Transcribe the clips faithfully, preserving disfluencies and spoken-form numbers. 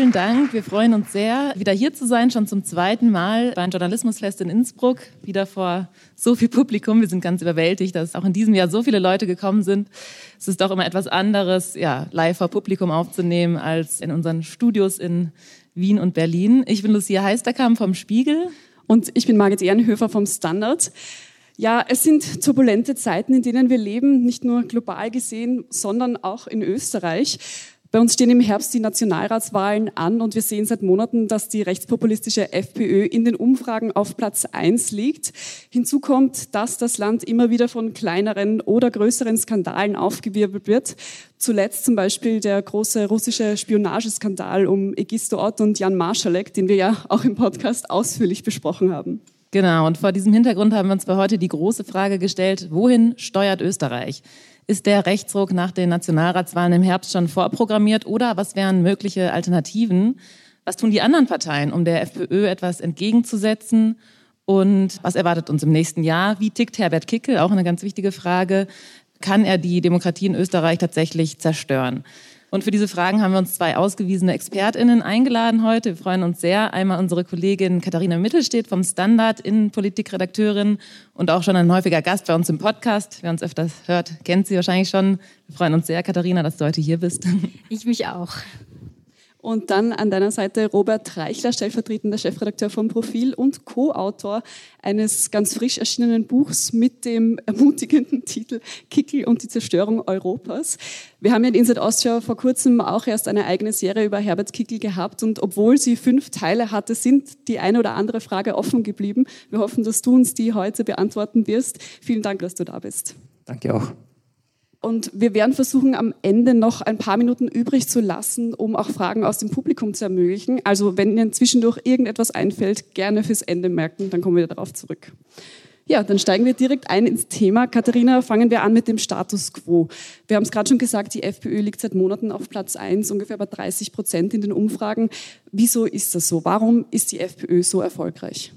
vielen Dank. Wir freuen uns sehr, wieder hier zu sein, schon zum zweiten Mal beim Journalismusfest in Innsbruck, wieder vor so viel Publikum. Wir sind ganz überwältigt, dass auch in diesem Jahr so viele Leute gekommen sind. Es ist doch immer etwas anderes, ja, live vor Publikum aufzunehmen, als in unseren Studios in Wien und Berlin. Ich bin Lucia Heisterkamp vom Spiegel. Und ich bin Margit Ehrenhöfer vom Standard. Ja, es sind turbulente Zeiten, in denen wir leben, nicht nur global gesehen, sondern auch in Österreich. Bei uns stehen im Herbst die Nationalratswahlen an und wir sehen seit Monaten, dass die rechtspopulistische FPÖ in den Umfragen auf Platz eins liegt. Hinzu kommt, dass das Land immer wieder von kleineren oder größeren Skandalen aufgewirbelt wird. Zuletzt zum Beispiel der große russische Spionageskandal um Egisto Ott und Jan Marschalek, den wir ja auch im Podcast ausführlich besprochen haben. Genau, und vor diesem Hintergrund haben wir uns für heute die große Frage gestellt, wohin steuert Österreich? Ist der Rechtsruck nach den Nationalratswahlen im Herbst schon vorprogrammiert oder was wären mögliche Alternativen? Was tun die anderen Parteien, um der FPÖ etwas entgegenzusetzen? Und was erwartet uns im nächsten Jahr? Wie tickt Herbert Kickl? Auch eine ganz wichtige Frage. Kann er die Demokratie in Österreich tatsächlich zerstören? Und für diese Fragen haben wir uns zwei ausgewiesene ExpertInnen eingeladen heute. Wir freuen uns sehr. Einmal unsere Kollegin Katharina Mittelstedt vom Standard, Innenpolitikredakteurin und auch schon ein häufiger Gast bei uns im Podcast. Wer uns öfters hört, kennt sie wahrscheinlich schon. Wir freuen uns sehr, Katharina, dass du heute hier bist. Ich mich auch. Und dann an deiner Seite Robert Reichler, stellvertretender Chefredakteur vom Profil und Co-Autor eines ganz frisch erschienenen Buchs mit dem ermutigenden Titel Kickl und die Zerstörung Europas. Wir haben ja in Inside Austria vor kurzem auch erst eine eigene Serie über Herbert Kickl gehabt und obwohl sie fünf Teile hatte, sind die eine oder andere Frage offen geblieben. Wir hoffen, dass du uns die heute beantworten wirst. Vielen Dank, dass du da bist. Danke auch. Und wir werden versuchen, am Ende noch ein paar Minuten übrig zu lassen, um auch Fragen aus dem Publikum zu ermöglichen. Also wenn Ihnen zwischendurch irgendetwas einfällt, gerne fürs Ende merken, dann kommen wir darauf zurück. Ja, dann steigen wir direkt ein ins Thema. Katharina, fangen wir an mit dem Status quo. Wir haben es gerade schon gesagt, die FPÖ liegt seit Monaten auf Platz eins, ungefähr bei dreißig Prozent in den Umfragen. Wieso ist das so? Warum ist die FPÖ so erfolgreich?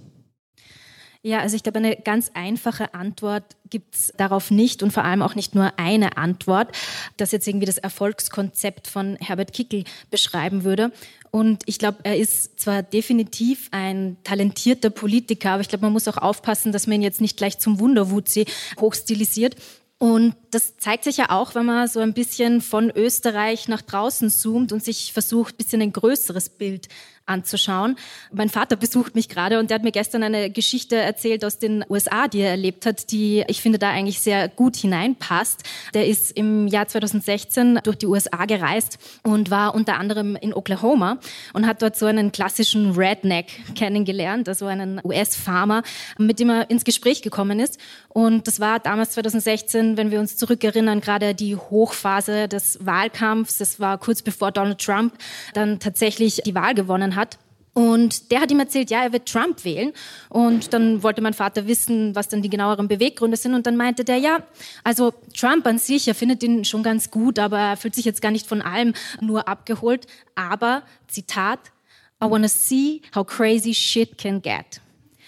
Ja, also ich glaube, eine ganz einfache Antwort gibt es darauf nicht und vor allem auch nicht nur eine Antwort, das jetzt irgendwie das Erfolgskonzept von Herbert Kickl beschreiben würde. Und ich glaube, er ist zwar definitiv ein talentierter Politiker, aber ich glaube, man muss auch aufpassen, dass man ihn jetzt nicht gleich zum Wunderwutzi hochstilisiert. Und das zeigt sich ja auch, wenn man so ein bisschen von Österreich nach draußen zoomt und sich versucht, ein bisschen ein größeres Bild anzuschauen. Mein Vater besucht mich gerade und der hat mir gestern eine Geschichte erzählt aus den U S A, die er erlebt hat, die ich finde da eigentlich sehr gut hineinpasst. Der ist im Jahr zweitausendsechzehn durch die U S A gereist und war unter anderem in Oklahoma und hat dort so einen klassischen Redneck kennengelernt, also einen U S-Farmer, mit dem er ins Gespräch gekommen ist. Und das war damals zweitausendsechzehn, wenn wir uns zurückerinnern, gerade die Hochphase des Wahlkampfs. Das war kurz bevor Donald Trump dann tatsächlich die Wahl gewonnen hat. Und der hat ihm erzählt, ja, er wird Trump wählen. Und dann wollte mein Vater wissen, was dann die genaueren Beweggründe sind. Und dann meinte der, ja, also Trump an sich, er findet ihn schon ganz gut, aber er fühlt sich jetzt gar nicht von allem nur abgeholt. Aber, Zitat, I wanna see how crazy shit can get.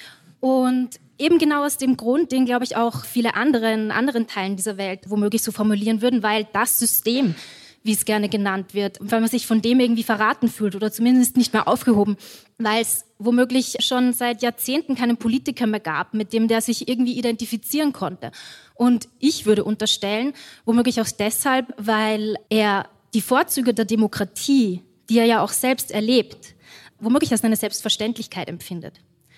Und eben genau aus dem Grund, den, glaube ich, auch viele andere in anderen Teilen dieser Welt womöglich so formulieren würden, weil das System, wie es gerne genannt wird, weil man sich von dem irgendwie verraten fühlt oder zumindest nicht mehr aufgehoben, weil es womöglich schon seit Jahrzehnten keinen Politiker mehr gab, mit dem der sich irgendwie identifizieren konnte. Und ich würde unterstellen, womöglich auch deshalb, weil er die Vorzüge der Demokratie, die er ja auch selbst erlebt, womöglich als eine Selbstverständlichkeit empfindet.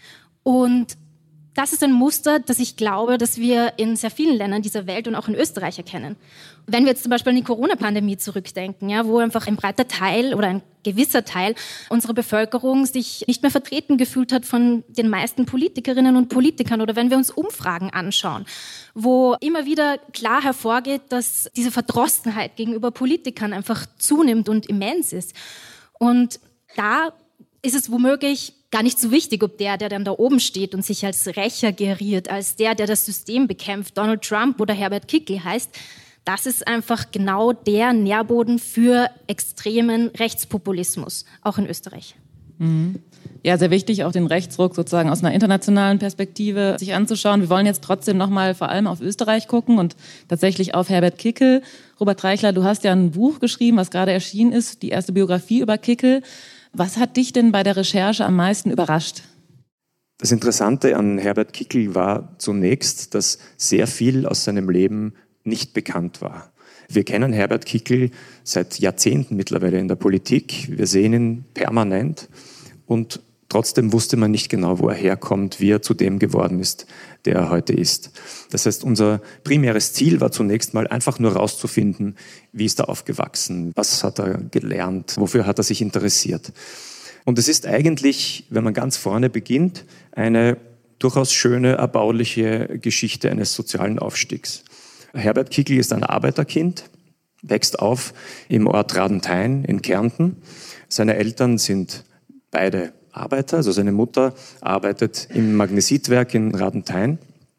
Und das ist ein Muster, das ich glaube, dass wir in sehr vielen Ländern dieser Welt und auch in Österreich erkennen. Wenn wir jetzt zum Beispiel an die Corona-Pandemie zurückdenken, ja, wo einfach ein breiter Teil oder ein gewisser Teil unserer Bevölkerung sich nicht mehr vertreten gefühlt hat von den meisten Politikerinnen und Politikern, oder wenn wir uns Umfragen anschauen, wo immer wieder klar hervorgeht, dass diese Verdrossenheit gegenüber Politikern einfach zunimmt und immens ist. Und da ist es womöglich gar nicht so wichtig, ob der, der dann da oben steht und sich als Rächer geriert, als der, der das System bekämpft, Donald Trump oder Herbert Kickl heißt. Das ist einfach genau der Nährboden für extremen Rechtspopulismus, auch in Österreich. Mhm. Ja, sehr wichtig, auch den Rechtsruck sozusagen aus einer internationalen Perspektive sich anzuschauen. Wir wollen jetzt trotzdem nochmal vor allem auf Österreich gucken und tatsächlich auf Herbert Kickl. Robert Reichler, du hast ja ein Buch geschrieben, was gerade erschienen ist, die erste Biografie über Kickl. Was hat dich denn bei der Recherche am meisten überrascht? Das Interessante an Herbert Kickl war zunächst, dass sehr viel aus seinem Leben nicht bekannt war. Wir kennen Herbert Kickl seit Jahrzehnten mittlerweile in der Politik. Wir sehen ihn permanent und trotzdem wusste man nicht genau, wo er herkommt, wie er zu dem geworden ist, der er heute ist. Das heißt, unser primäres Ziel war zunächst mal einfach nur herauszufinden, wie ist er aufgewachsen, was hat er gelernt, wofür hat er sich interessiert. Und es ist eigentlich, wenn man ganz vorne beginnt, eine durchaus schöne, erbauliche Geschichte eines sozialen Aufstiegs. Herbert Kickl ist ein Arbeiterkind, wächst auf im Ort Radenthein in Kärnten. Seine Eltern sind beide Arbeiter, also seine Mutter arbeitet im Magnesitwerk in Radenthein,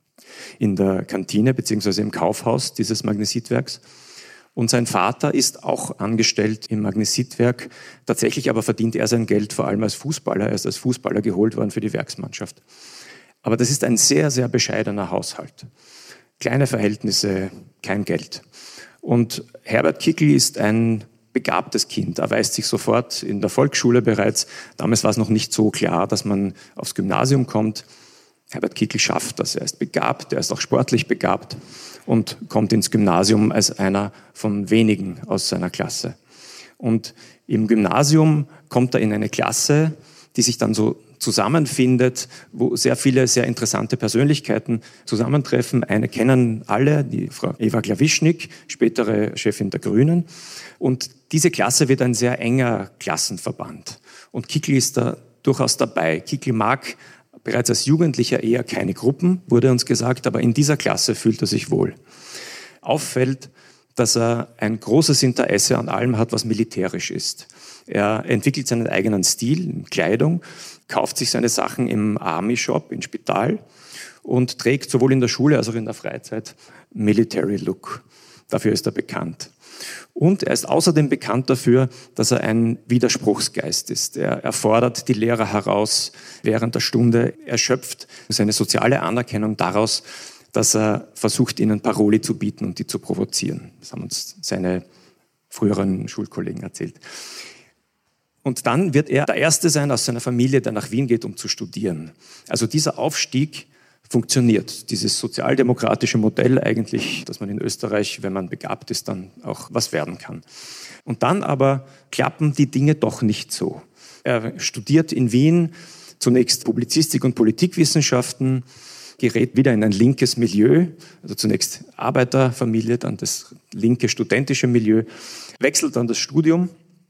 in der Kantine bzw. im Kaufhaus dieses Magnesitwerks. Und sein Vater ist auch angestellt im Magnesitwerk. Tatsächlich aber verdient er sein Geld vor allem als Fußballer. Er ist als Fußballer geholt worden für die Werksmannschaft. Aber das ist ein sehr, sehr bescheidener Haushalt. Kleine Verhältnisse, kein Geld. Und Herbert Kickl ist ein begabtes Kind. Er erweist sich sofort in der Volksschule bereits. Damals war es noch nicht so klar, dass man aufs Gymnasium kommt. Herbert Kickl schafft das. Er ist begabt, er ist auch sportlich begabt und kommt ins Gymnasium als einer von wenigen aus seiner Klasse. Und im Gymnasium kommt er in eine Klasse, die sich dann so zusammenfindet, wo sehr viele sehr interessante Persönlichkeiten zusammentreffen. Eine kennen alle, die Frau Eva Klawischnik, spätere Chefin der Grünen. Und diese Klasse wird ein sehr enger Klassenverband. Und Kickl ist da durchaus dabei. Kickl mag bereits als Jugendlicher eher keine Gruppen, wurde uns gesagt, aber in dieser Klasse fühlt er sich wohl. Auffällt, dass er ein großes Interesse an allem hat, was militärisch ist. Er entwickelt seinen eigenen Stil in Kleidung, kauft sich seine Sachen im Army-Shop, im Spital und trägt sowohl in der Schule als auch in der Freizeit Military Look. Dafür ist er bekannt. Und er ist außerdem bekannt dafür, dass er ein Widerspruchsgeist ist. Er, er fordert die Lehrer heraus während der Stunde. Er schöpft seine soziale Anerkennung daraus, dass er versucht, ihnen Paroli zu bieten und die zu provozieren. Das haben uns seine früheren Schulkollegen erzählt. Und dann wird er der Erste sein aus seiner Familie, der nach Wien geht, um zu studieren. Also dieser Aufstieg funktioniert. Dieses sozialdemokratische Modell eigentlich, dass man in Österreich, wenn man begabt ist, dann auch was werden kann. Und dann aber klappen die Dinge doch nicht so. Er studiert in Wien zunächst Publizistik und Politikwissenschaften, gerät wieder in ein linkes Milieu, also zunächst Arbeiterfamilie, dann das linke studentische Milieu, wechselt dann das Studium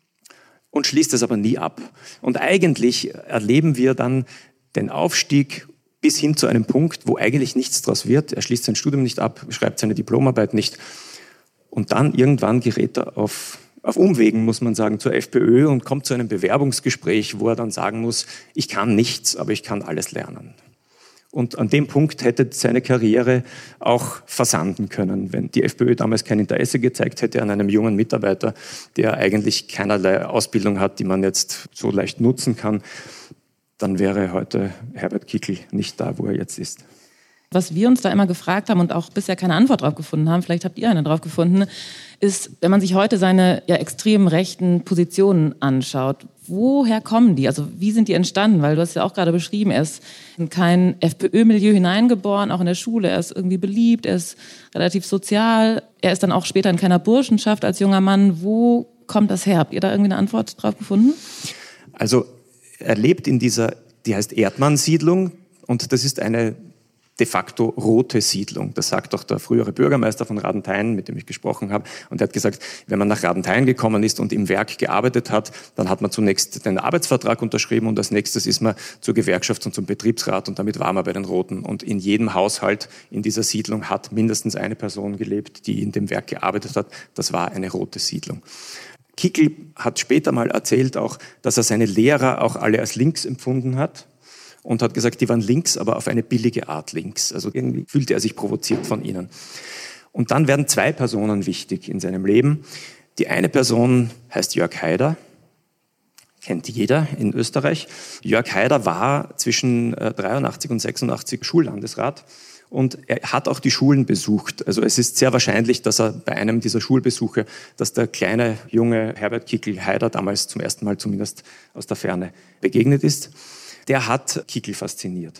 und schließt es aber nie ab. Und eigentlich erleben wir dann den Aufstieg bis hin zu einem Punkt, wo eigentlich nichts draus wird. Er schließt sein Studium nicht ab, schreibt seine Diplomarbeit nicht. Und dann irgendwann gerät er auf, auf Umwegen, muss man sagen, zur FPÖ und kommt zu einem Bewerbungsgespräch, wo er dann sagen muss, ich kann nichts, aber ich kann alles lernen. Und an dem Punkt hätte seine Karriere auch versanden können. Wenn die FPÖ damals kein Interesse gezeigt hätte an einem jungen Mitarbeiter, der eigentlich keinerlei Ausbildung hat, die man jetzt so leicht nutzen kann, dann wäre heute Herbert Kickl nicht da, wo er jetzt ist. Was wir uns da immer gefragt haben und auch bisher keine Antwort drauf gefunden haben, vielleicht habt ihr eine drauf gefunden, ist, wenn man sich heute seine ja, extrem rechten Positionen anschaut, woher kommen die? Also wie sind die entstanden? Weil du hast ja auch gerade beschrieben, er ist in kein FPÖ-Milieu hineingeboren, auch in der Schule. Er ist irgendwie beliebt, er ist relativ sozial. Er ist dann auch später in keiner Burschenschaft als junger Mann. Wo kommt das her? Habt ihr da irgendwie eine Antwort drauf gefunden? Also er lebt in dieser, die heißt Erdmann-Siedlung und das ist eine de facto rote Siedlung. Das sagt auch der frühere Bürgermeister von Radenthein, mit dem ich gesprochen habe. Und er hat gesagt, wenn man nach Radenthein gekommen ist und im Werk gearbeitet hat, dann hat man zunächst den Arbeitsvertrag unterschrieben und als nächstes ist man zur Gewerkschaft und zum Betriebsrat und damit war man bei den Roten. Und in jedem Haushalt in dieser Siedlung hat mindestens eine Person gelebt, die in dem Werk gearbeitet hat. Das war eine rote Siedlung. Kickl hat später mal erzählt auch, dass er seine Lehrer auch alle als links empfunden hat. Und hat gesagt, die waren links, aber auf eine billige Art links. Also irgendwie fühlte er sich provoziert von ihnen. Und dann werden zwei Personen wichtig in seinem Leben. Die eine Person heißt Jörg Haider, kennt jeder in Österreich. Jörg Haider war zwischen dreiundachtzig und sechsundachtzig Schullandesrat und er hat auch die Schulen besucht. Also es ist sehr wahrscheinlich, dass er bei einem dieser Schulbesuche, dass der kleine junge Herbert Kickl-Haider damals zum ersten Mal zumindest aus der Ferne begegnet ist. Der hat Kickl fasziniert.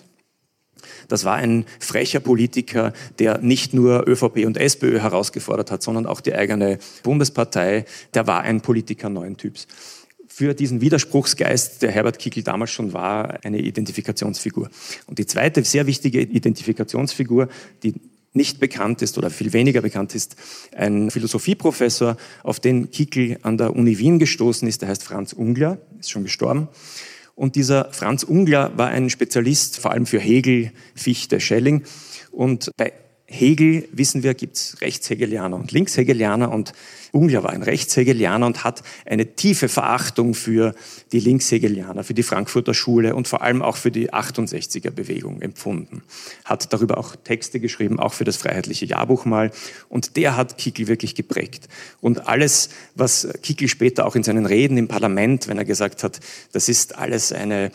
Das war ein frecher Politiker, der nicht nur ÖVP und SPÖ herausgefordert hat, sondern auch die eigene Bundespartei. Der war ein Politiker neuen Typs. Für diesen Widerspruchsgeist, der Herbert Kickl damals schon war, eine Identifikationsfigur. Und die zweite sehr wichtige Identifikationsfigur, die nicht bekannt ist oder viel weniger bekannt ist, ein Philosophieprofessor, auf den Kickl an der Uni Wien gestoßen ist, der heißt Franz Ungler, ist schon gestorben. Und dieser Franz Ungler war ein Spezialist, vor allem für Hegel, Fichte, Schelling. Und bei Hegel, wissen wir, gibt es Rechtshegelianer und Linkshegelianer, und Ungler war ein Rechtshegelianer und hat eine tiefe Verachtung für die Linkshegelianer, für die Frankfurter Schule und vor allem auch für die achtundsechziger-Bewegung empfunden. Hat darüber auch Texte geschrieben, auch für das Freiheitliche Jahrbuch mal, und der hat Kickl wirklich geprägt. Und alles, was Kickl später auch in seinen Reden im Parlament, wenn er gesagt hat, das ist alles eine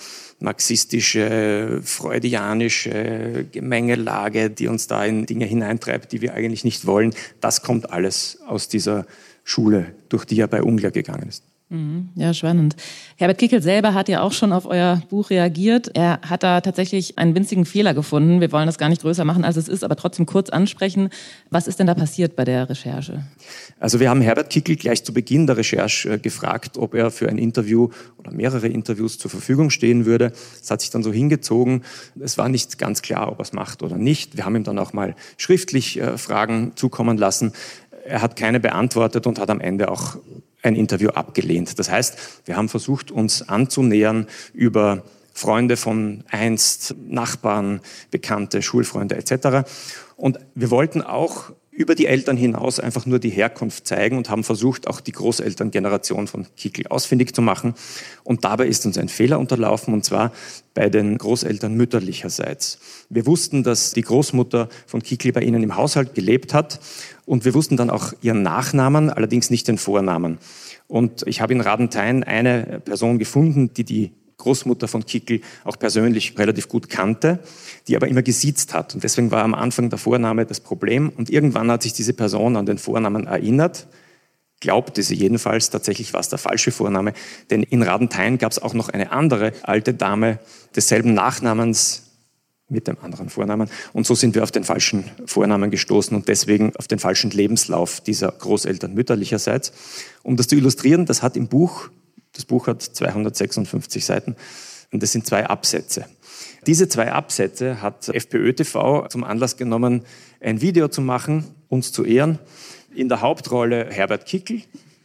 marxistische, freudianische Gemengelage, die uns da in Dinge hineintreibt, die wir eigentlich nicht wollen, das kommt alles aus dieser Schule, durch die er bei Ungler gegangen ist. Ja, spannend. Herbert Kickl selber hat ja auch schon auf euer Buch reagiert. Er hat da tatsächlich einen winzigen Fehler gefunden. Wir wollen das gar nicht größer machen, als es ist, aber trotzdem kurz ansprechen. Was ist denn da passiert bei der Recherche? Also wir haben Herbert Kickl gleich zu Beginn der Recherche gefragt, ob er für ein Interview oder mehrere Interviews zur Verfügung stehen würde. Das hat sich dann so hingezogen. Es war nicht ganz klar, ob er es macht oder nicht. Wir haben ihm dann auch mal schriftlich äh, Fragen zukommen lassen. Er hat keine beantwortet und hat am Ende auch ein Interview abgelehnt. Das heißt, wir haben versucht, uns anzunähern über Freunde von einst, Nachbarn, Bekannte, Schulfreunde et cetera. Und wir wollten auch über die Eltern hinaus einfach nur die Herkunft zeigen und haben versucht, auch die Großelterngeneration von Kickl ausfindig zu machen. Und dabei ist uns ein Fehler unterlaufen, und zwar bei den Großeltern mütterlicherseits. Wir wussten, dass die Großmutter von Kickl bei ihnen im Haushalt gelebt hat, und wir wussten dann auch ihren Nachnamen, allerdings nicht den Vornamen. Und ich habe in Radenthein eine Person gefunden, die die Großmutter von Kickl auch persönlich relativ gut kannte, die aber immer gesiezt hat. Und deswegen war am Anfang der Vorname das Problem. Und irgendwann hat sich diese Person an den Vornamen erinnert, glaubte sie jedenfalls, tatsächlich war es der falsche Vorname, denn in Radenthein gab es auch noch eine andere alte Dame desselben Nachnamens mit dem anderen Vornamen. Und so sind wir auf den falschen Vornamen gestoßen und deswegen auf den falschen Lebenslauf dieser Großeltern mütterlicherseits. Um das zu illustrieren, das hat im Buch, das Buch hat zweihundertsechsundfünfzig Seiten, und das sind zwei Absätze. Diese zwei Absätze hat FPÖ T V zum Anlass genommen, ein Video zu machen, uns zu ehren. In der Hauptrolle Herbert Kickl.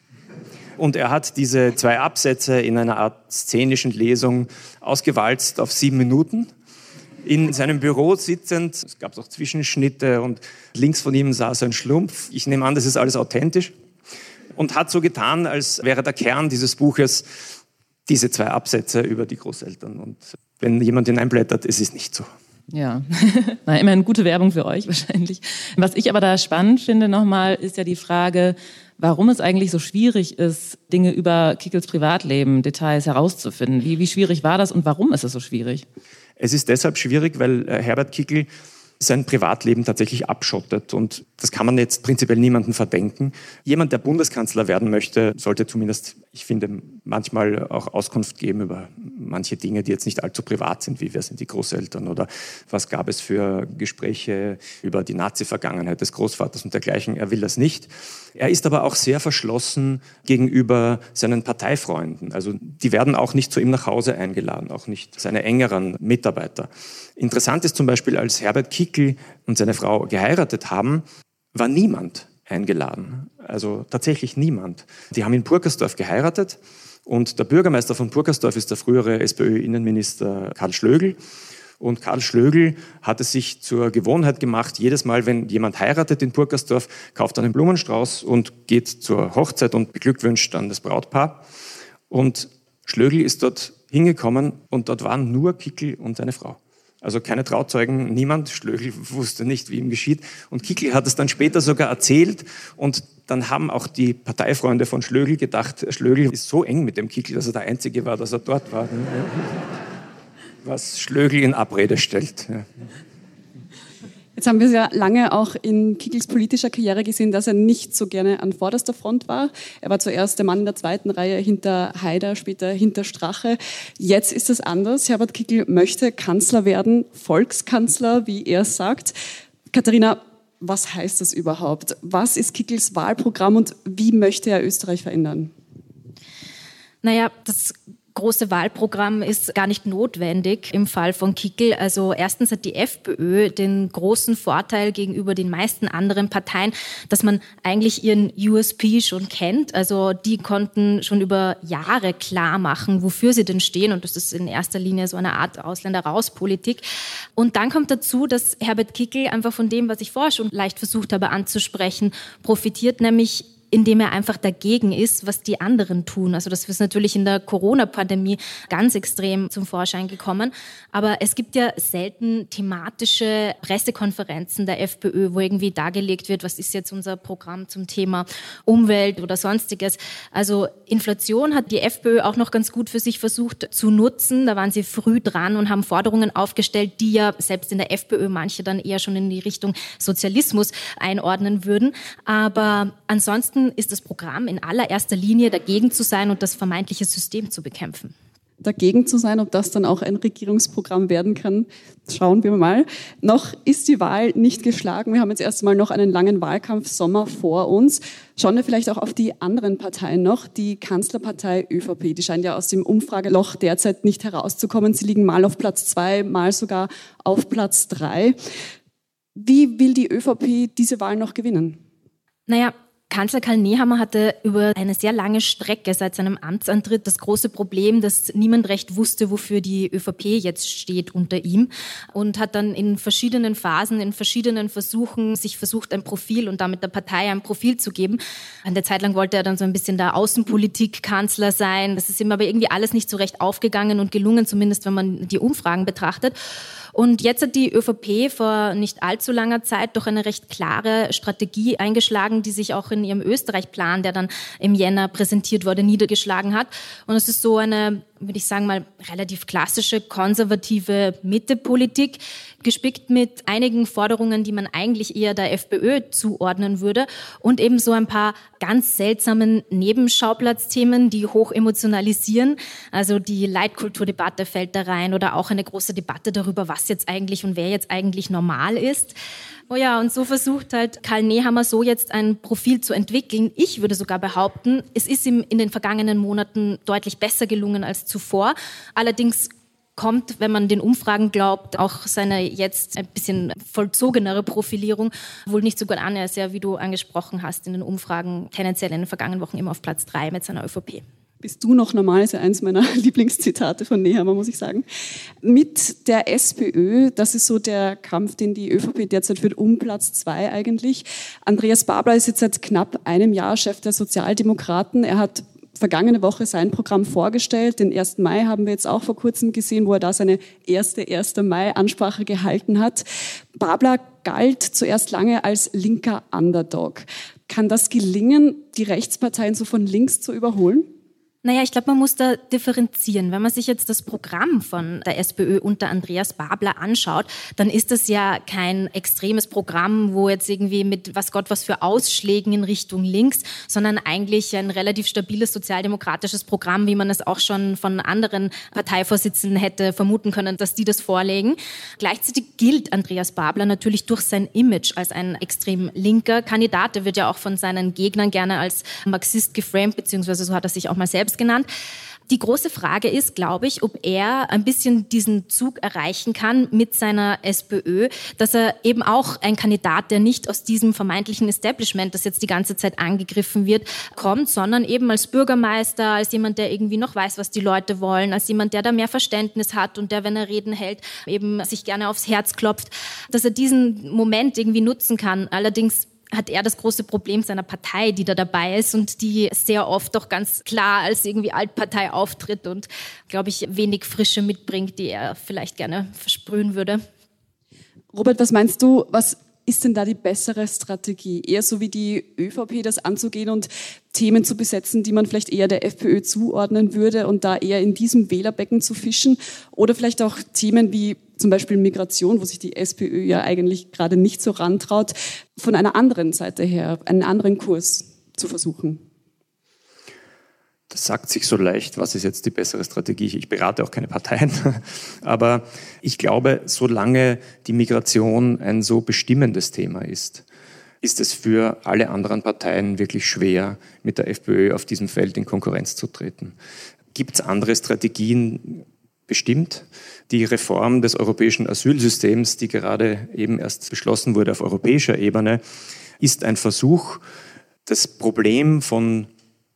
Und er hat diese zwei Absätze in einer Art szenischen Lesung ausgewalzt auf sieben Minuten. In seinem Büro sitzend, es gab auch Zwischenschnitte, und links von ihm saß ein Schlumpf. Ich nehme an, das ist alles authentisch. Und hat so getan, als wäre der Kern dieses Buches diese zwei Absätze über die Großeltern. Und wenn jemand hineinblättert, es ist nicht so. Ja, na, immerhin gute Werbung für euch wahrscheinlich. Was ich aber da spannend finde nochmal, ist ja die Frage, warum es eigentlich so schwierig ist, Dinge über Kickls Privatleben, Details herauszufinden. Wie, wie schwierig war das und warum ist es so schwierig? Es ist deshalb schwierig, weil Herbert Kickl sein Privatleben tatsächlich abschottet. Und das kann man jetzt prinzipiell niemandem verdenken. Jemand, der Bundeskanzler werden möchte, sollte zumindest, ich finde, manchmal auch Auskunft geben über manche Dinge, die jetzt nicht allzu privat sind, wie wer sind die Großeltern oder was gab es für Gespräche über die Nazi-Vergangenheit des Großvaters und dergleichen. Er will das nicht. Er ist aber auch sehr verschlossen gegenüber seinen Parteifreunden. Also die werden auch nicht zu ihm nach Hause eingeladen, auch nicht seine engeren Mitarbeiter. Interessant ist zum Beispiel, als Herbert Kickl und seine Frau geheiratet haben, war niemand eingeladen. Also tatsächlich niemand. Die haben in Purkersdorf geheiratet und der Bürgermeister von Purkersdorf ist der frühere SPÖ-Innenminister Karl Schlögl. Und Karl Schlögl hat es sich zur Gewohnheit gemacht, jedes Mal, wenn jemand heiratet in Purkersdorf, kauft er einen Blumenstrauß und geht zur Hochzeit und beglückwünscht dann das Brautpaar. Und Schlögl ist dort hingekommen und dort waren nur Kickl und seine Frau. Also keine Trauzeugen, niemand. Schlögl wusste nicht, wie ihm geschieht. Und Kickl hat es dann später sogar erzählt. Und dann haben auch die Parteifreunde von Schlögl gedacht, Schlögl ist so eng mit dem Kickl, dass er der Einzige war, dass er dort war. Was Schlögl in Abrede stellt. Ja. Jetzt Jetzt haben wir es ja lange auch in Kickls politischer Karriere gesehen, dass er nicht so gerne an vorderster Front war. Er war zuerst der Mann in der zweiten Reihe hinter Haider, später hinter Strache. Jetzt ist es anders. Herbert Kickl möchte Kanzler werden, Volkskanzler, wie er sagt. Katharina, was heißt das überhaupt? Was ist Kickls Wahlprogramm und wie möchte er Österreich verändern? Naja, das große Wahlprogramm ist gar nicht notwendig im Fall von Kickl. Also erstens hat die FPÖ den großen Vorteil gegenüber den meisten anderen Parteien, dass man eigentlich ihren U S P schon kennt. Also die konnten schon über Jahre klar machen, wofür sie denn stehen. Und das ist in erster Linie so eine Art Ausländer-raus-Politik. Und dann kommt dazu, dass Herbert Kickl einfach von dem, was ich vorher schon leicht versucht habe anzusprechen, profitiert, nämlich indem er einfach dagegen ist, was die anderen tun. Also das ist natürlich in der Corona-Pandemie ganz extrem zum Vorschein gekommen. Aber es gibt ja selten thematische Pressekonferenzen der FPÖ, wo irgendwie dargelegt wird, was ist jetzt unser Programm zum Thema Umwelt oder Sonstiges. Also Inflation hat die FPÖ auch noch ganz gut für sich versucht zu nutzen. Da waren sie früh dran und haben Forderungen aufgestellt, die ja selbst in der FPÖ manche dann eher schon in die Richtung Sozialismus einordnen würden. Aber ansonsten ist das Programm in allererster Linie dagegen zu sein und das vermeintliche System zu bekämpfen. Dagegen zu sein, ob das dann auch ein Regierungsprogramm werden kann, schauen wir mal. Noch ist die Wahl nicht geschlagen. Wir haben jetzt erst mal noch einen langen Wahlkampfsommer vor uns. Schauen wir vielleicht auch auf die anderen Parteien noch. Die Kanzlerpartei ÖVP, die scheint ja aus dem Umfrageloch derzeit nicht herauszukommen. Sie liegen mal auf Platz zwei, mal sogar auf Platz drei. Wie will die ÖVP diese Wahl noch gewinnen? Naja, Kanzler Karl Nehammer hatte über eine sehr lange Strecke seit seinem Amtsantritt das große Problem, dass niemand recht wusste, wofür die ÖVP jetzt steht unter ihm, und hat dann in verschiedenen Phasen, in verschiedenen Versuchen sich versucht, ein Profil und damit der Partei ein Profil zu geben. Eine Zeit lang wollte er dann so ein bisschen der Außenpolitik-Kanzler sein. Das ist ihm aber irgendwie alles nicht so recht aufgegangen und gelungen, zumindest wenn man die Umfragen betrachtet. Und jetzt hat die ÖVP vor nicht allzu langer Zeit doch eine recht klare Strategie eingeschlagen, die sich auch in ihrem Österreich-Plan, der dann im Jänner präsentiert wurde, niedergeschlagen hat. Und es ist so eine, würde ich sagen mal, relativ klassische, konservative Mitte-Politik, gespickt mit einigen Forderungen, die man eigentlich eher der FPÖ zuordnen würde, und eben so ein paar ganz seltsamen Nebenschauplatzthemen, die hoch emotionalisieren. Also die Leitkulturdebatte fällt da rein oder auch eine große Debatte darüber, was jetzt eigentlich und wer jetzt eigentlich normal ist. Oh ja, und so versucht halt Karl Nehammer so jetzt ein Profil zu entwickeln. Ich würde sogar behaupten, es ist ihm in den vergangenen Monaten deutlich besser gelungen als zuvor. Allerdings kommt, wenn man den Umfragen glaubt, auch seine jetzt ein bisschen vollzogenere Profilierung wohl nicht so gut an. Er ist ja, wie du angesprochen hast, in den Umfragen tendenziell in den vergangenen Wochen immer auf Platz drei mit seiner ÖVP. Bist du noch normal, ist ja eins meiner Lieblingszitate von Nehammer, muss ich sagen. Mit der SPÖ, das ist so der Kampf, den die ÖVP derzeit führt, um Platz zwei eigentlich. Andreas Babler ist jetzt seit knapp einem Jahr Chef der Sozialdemokraten. Er hat vergangene Woche sein Programm vorgestellt. Den ersten Mai haben wir jetzt auch vor kurzem gesehen, wo er da seine erste erste Mai-Ansprache gehalten hat. Babler galt zuerst lange als linker Underdog. Kann das gelingen, die Rechtsparteien so von links zu überholen? Naja, ich glaube, man muss da differenzieren. Wenn man sich jetzt das Programm von der SPÖ unter Andreas Babler anschaut, dann ist das ja kein extremes Programm, wo jetzt irgendwie mit was Gott was für Ausschlägen in Richtung links, sondern eigentlich ein relativ stabiles sozialdemokratisches Programm, wie man es auch schon von anderen Parteivorsitzenden hätte vermuten können, dass die das vorlegen. Gleichzeitig gilt Andreas Babler natürlich durch sein Image als ein extrem linker Kandidat. Er wird ja auch von seinen Gegnern gerne als Marxist geframed, beziehungsweise so hat er sich auch mal selbst genannt. Die große Frage ist, glaube ich, ob er ein bisschen diesen Zug erreichen kann mit seiner SPÖ, dass er eben auch ein Kandidat, der nicht aus diesem vermeintlichen Establishment, das jetzt die ganze Zeit angegriffen wird, kommt, sondern eben als Bürgermeister, als jemand, der irgendwie noch weiß, was die Leute wollen, als jemand, der da mehr Verständnis hat und der, wenn er Reden hält, eben sich gerne aufs Herz klopft, dass er diesen Moment irgendwie nutzen kann. Allerdings hat er das große Problem seiner Partei, die da dabei ist und die sehr oft doch ganz klar als irgendwie Altpartei auftritt und, glaube ich, wenig Frische mitbringt, die er vielleicht gerne versprühen würde. Robert, was meinst du, was ist denn da die bessere Strategie? Eher so wie die ÖVP das anzugehen und Themen zu besetzen, die man vielleicht eher der FPÖ zuordnen würde und da eher in diesem Wählerbecken zu fischen? Oder vielleicht auch Themen wie zum Beispiel Migration, wo sich die SPÖ ja eigentlich gerade nicht so rantraut, von einer anderen Seite her, einen anderen Kurs zu versuchen? Das sagt sich so leicht, was ist jetzt die bessere Strategie? Ich berate auch keine Parteien, aber ich glaube, solange die Migration ein so bestimmendes Thema ist, ist es für alle anderen Parteien wirklich schwer, mit der FPÖ auf diesem Feld in Konkurrenz zu treten. Gibt es andere Strategien? Bestimmt. Die Reform des europäischen Asylsystems, die gerade eben erst beschlossen wurde auf europäischer Ebene, ist ein Versuch, das Problem von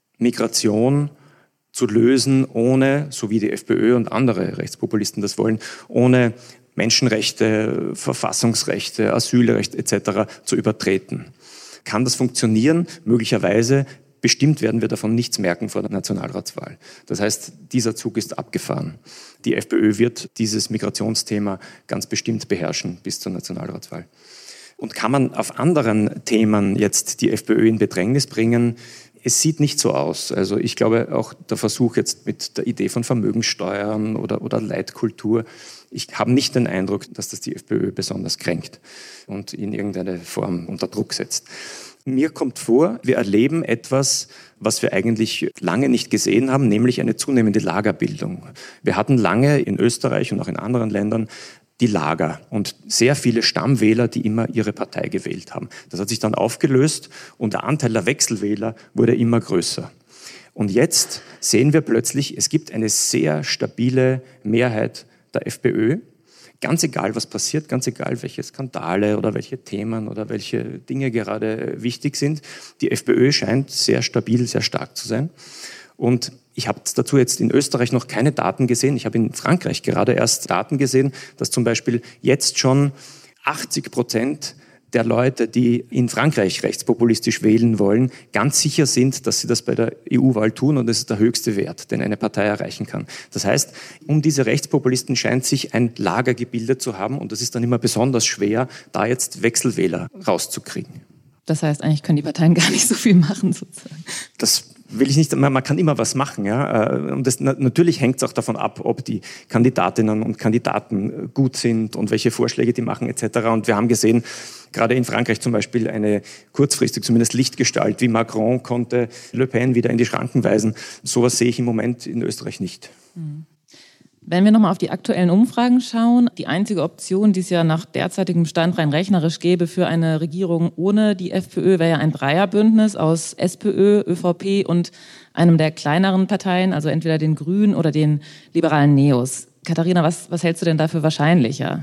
Migration zu lösen, ohne, so wie die FPÖ und andere Rechtspopulisten das wollen, ohne Menschenrechte, Verfassungsrechte, Asylrecht et cetera zu übertreten. Kann das funktionieren? Möglicherweise. Bestimmt werden wir davon nichts merken vor der Nationalratswahl. Das heißt, dieser Zug ist abgefahren. Die FPÖ wird dieses Migrationsthema ganz bestimmt beherrschen bis zur Nationalratswahl. Und kann man auf anderen Themen jetzt die FPÖ in Bedrängnis bringen? Es sieht nicht so aus. Also ich glaube auch der Versuch jetzt mit der Idee von Vermögenssteuern oder, oder Leitkultur, ich habe nicht den Eindruck, dass das die FPÖ besonders kränkt und in irgendeine Form unter Druck setzt. Mir kommt vor, wir erleben etwas, was wir eigentlich lange nicht gesehen haben, nämlich eine zunehmende Lagerbildung. Wir hatten lange in Österreich und auch in anderen Ländern die Lager und sehr viele Stammwähler, die immer ihre Partei gewählt haben. Das hat sich dann aufgelöst und der Anteil der Wechselwähler wurde immer größer. Und jetzt sehen wir plötzlich, es gibt eine sehr stabile Mehrheit der FPÖ. Ganz egal, was passiert, ganz egal, welche Skandale oder welche Themen oder welche Dinge gerade wichtig sind. Die FPÖ scheint sehr stabil, sehr stark zu sein. Und ich habe dazu jetzt in Österreich noch keine Daten gesehen. Ich habe in Frankreich gerade erst Daten gesehen, dass zum Beispiel jetzt schon achtzig Prozent der Leute, die in Frankreich rechtspopulistisch wählen wollen, ganz sicher sind, dass sie das bei der E U-Wahl tun und das ist der höchste Wert, den eine Partei erreichen kann. Das heißt, um diese Rechtspopulisten scheint sich ein Lager gebildet zu haben und das ist dann immer besonders schwer, da jetzt Wechselwähler rauszukriegen. Das heißt, eigentlich können die Parteien gar nicht so viel machen, sozusagen. Das will ich nicht, man kann immer was machen, ja. Und das, natürlich hängt es auch davon ab, ob die Kandidatinnen und Kandidaten gut sind und welche Vorschläge die machen et cetera. Und wir haben gesehen, gerade in Frankreich zum Beispiel eine kurzfristig zumindest Lichtgestalt wie Macron konnte Le Pen wieder in die Schranken weisen. Sowas sehe ich im Moment in Österreich nicht. Mhm. Wenn wir nochmal auf die aktuellen Umfragen schauen, die einzige Option, die es ja nach derzeitigem Stand rein rechnerisch gäbe für eine Regierung ohne die FPÖ, wäre ja ein Dreierbündnis aus SPÖ, ÖVP und einem der kleineren Parteien, also entweder den Grünen oder den liberalen Neos. Katharina, was, was hältst du denn da für wahrscheinlicher?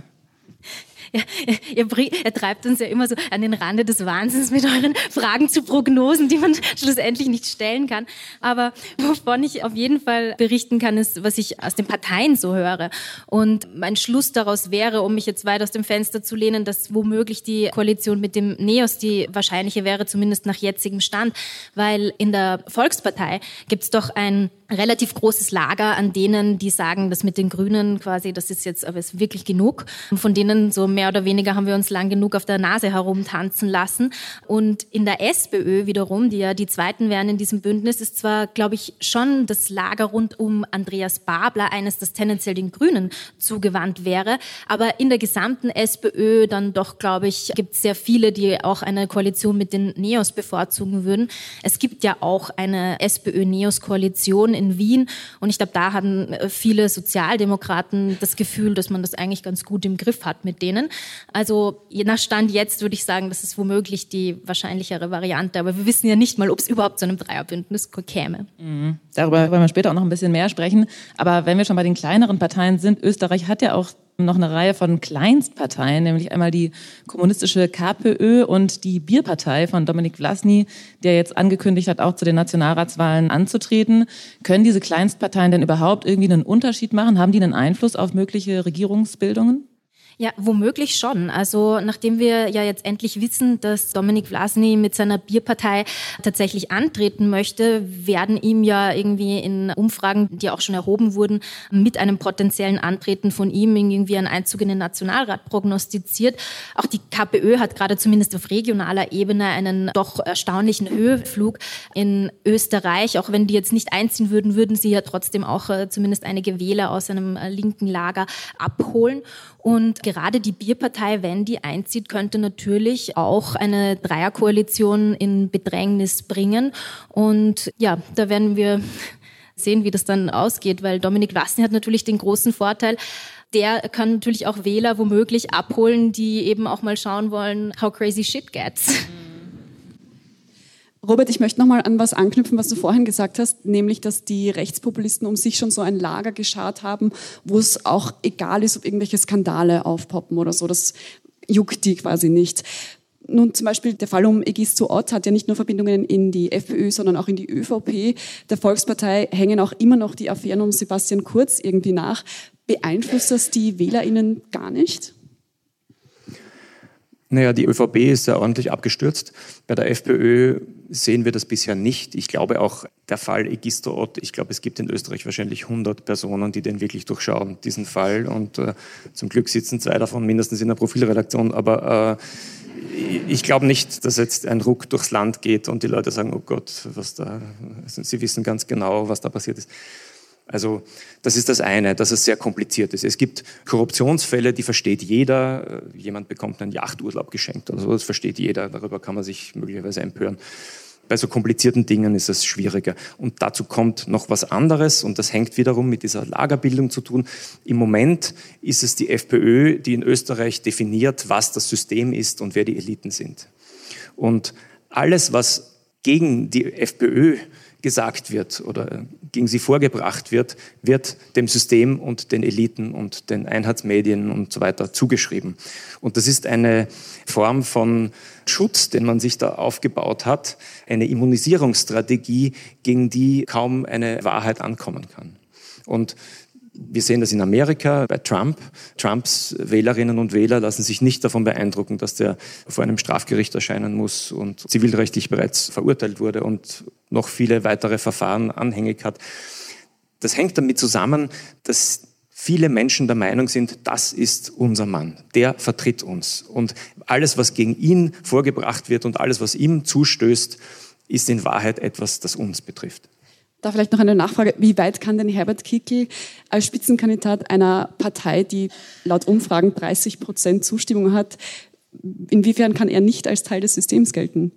Ja, ihr, ihr treibt uns ja immer so an den Rande des Wahnsinns mit euren Fragen zu Prognosen, die man schlussendlich nicht stellen kann. Aber wovon ich auf jeden Fall berichten kann, ist, was ich aus den Parteien so höre. Und mein Schluss daraus wäre, um mich jetzt weit aus dem Fenster zu lehnen, dass womöglich die Koalition mit dem Neos die wahrscheinliche wäre, zumindest nach jetzigem Stand. Weil in der Volkspartei gibt es doch ein relativ großes Lager an denen, die sagen, dass mit den Grünen quasi, das ist jetzt aber ist wirklich genug. Von denen so mehr oder weniger haben wir uns lang genug auf der Nase herumtanzen lassen. Und in der SPÖ wiederum, die ja die Zweiten wären in diesem Bündnis, ist zwar, glaube ich, schon das Lager rund um Andreas Babler eines, das tendenziell den Grünen zugewandt wäre. Aber in der gesamten SPÖ dann doch, glaube ich, gibt es sehr viele, die auch eine Koalition mit den Neos bevorzugen würden. Es gibt ja auch eine SPÖ-Neos-Koalition in Wien. Und ich glaube, da hatten viele Sozialdemokraten das Gefühl, dass man das eigentlich ganz gut im Griff hat mit denen. Also je nach Stand jetzt würde ich sagen, das ist womöglich die wahrscheinlichere Variante. Aber wir wissen ja nicht mal, ob es überhaupt zu einem Dreierbündnis käme. Mhm. Darüber wollen wir später auch noch ein bisschen mehr sprechen. Aber wenn wir schon bei den kleineren Parteien sind, Österreich hat ja auch noch eine Reihe von Kleinstparteien, nämlich einmal die kommunistische KPÖ und die Bierpartei von Dominik Vlasny, der jetzt angekündigt hat, auch zu den Nationalratswahlen anzutreten. Können diese Kleinstparteien denn überhaupt irgendwie einen Unterschied machen? Haben die einen Einfluss auf mögliche Regierungsbildungen? Ja, womöglich schon. Also nachdem wir ja jetzt endlich wissen, dass Dominik Vlasny mit seiner Bierpartei tatsächlich antreten möchte, werden ihm ja irgendwie in Umfragen, die auch schon erhoben wurden, mit einem potenziellen Antreten von ihm irgendwie ein Einzug in den Nationalrat prognostiziert. Auch die KPÖ hat gerade zumindest auf regionaler Ebene einen doch erstaunlichen Höhenflug in Österreich. Auch wenn die jetzt nicht einziehen würden, würden sie ja trotzdem auch äh, zumindest einige Wähler aus einem äh, linken Lager abholen. Und gerade die Bierpartei, wenn die einzieht, könnte natürlich auch eine Dreierkoalition in Bedrängnis bringen. Und ja, da werden wir sehen, wie das dann ausgeht, weil Dominik Vlasny hat natürlich den großen Vorteil, der kann natürlich auch Wähler womöglich abholen, die eben auch mal schauen wollen, how crazy shit gets. Robert, ich möchte nochmal an was anknüpfen, was du vorhin gesagt hast, nämlich, dass die Rechtspopulisten um sich schon so ein Lager geschart haben, wo es auch egal ist, ob irgendwelche Skandale aufpoppen oder so. Das juckt die quasi nicht. Nun zum Beispiel der Fall um Egisto Ott hat ja nicht nur Verbindungen in die FPÖ, sondern auch in die ÖVP. Der Volkspartei hängen auch immer noch die Affären um Sebastian Kurz irgendwie nach. Beeinflusst das die WählerInnen gar nicht? Naja, die ÖVP ist ja ordentlich abgestürzt. Bei der FPÖ sehen wir das bisher nicht. Ich glaube auch, der Fall Egisto Ott, ich glaube, es gibt in Österreich wahrscheinlich hundert Personen, die den wirklich durchschauen, diesen Fall. Und äh, zum Glück sitzen zwei davon mindestens in der Profilredaktion. Aber äh, ich glaube nicht, dass jetzt ein Ruck durchs Land geht und die Leute sagen, oh Gott, was da, also sie wissen ganz genau, was da passiert ist. Also das ist das eine, dass es sehr kompliziert ist. Es gibt Korruptionsfälle, die versteht jeder. Jemand bekommt einen Yachturlaub geschenkt oder so, das versteht jeder. Darüber kann man sich möglicherweise empören. Bei so komplizierten Dingen ist es schwieriger. Und dazu kommt noch was anderes und das hängt wiederum mit dieser Lagerbildung zu tun. Im Moment ist es die FPÖ, die in Österreich definiert, was das System ist und wer die Eliten sind. Und alles, was gegen die FPÖ gesagt wird oder gegen sie vorgebracht wird, wird dem System und den Eliten und den Einheitsmedien und so weiter zugeschrieben. Und das ist eine Form von Schutz, den man sich da aufgebaut hat, eine Immunisierungsstrategie, gegen die kaum eine Wahrheit ankommen kann. Und wir sehen das in Amerika bei Trump. Trumps Wählerinnen und Wähler lassen sich nicht davon beeindrucken, dass der vor einem Strafgericht erscheinen muss und zivilrechtlich bereits verurteilt wurde und noch viele weitere Verfahren anhängig hat. Das hängt damit zusammen, dass viele Menschen der Meinung sind, das ist unser Mann, der vertritt uns. Und alles, was gegen ihn vorgebracht wird und alles, was ihm zustößt, ist in Wahrheit etwas, das uns betrifft. Da vielleicht noch eine Nachfrage. Wie weit kann denn Herbert Kickl als Spitzenkandidat einer Partei, die laut Umfragen dreißig Prozent Zustimmung hat, inwiefern kann er nicht als Teil des Systems gelten?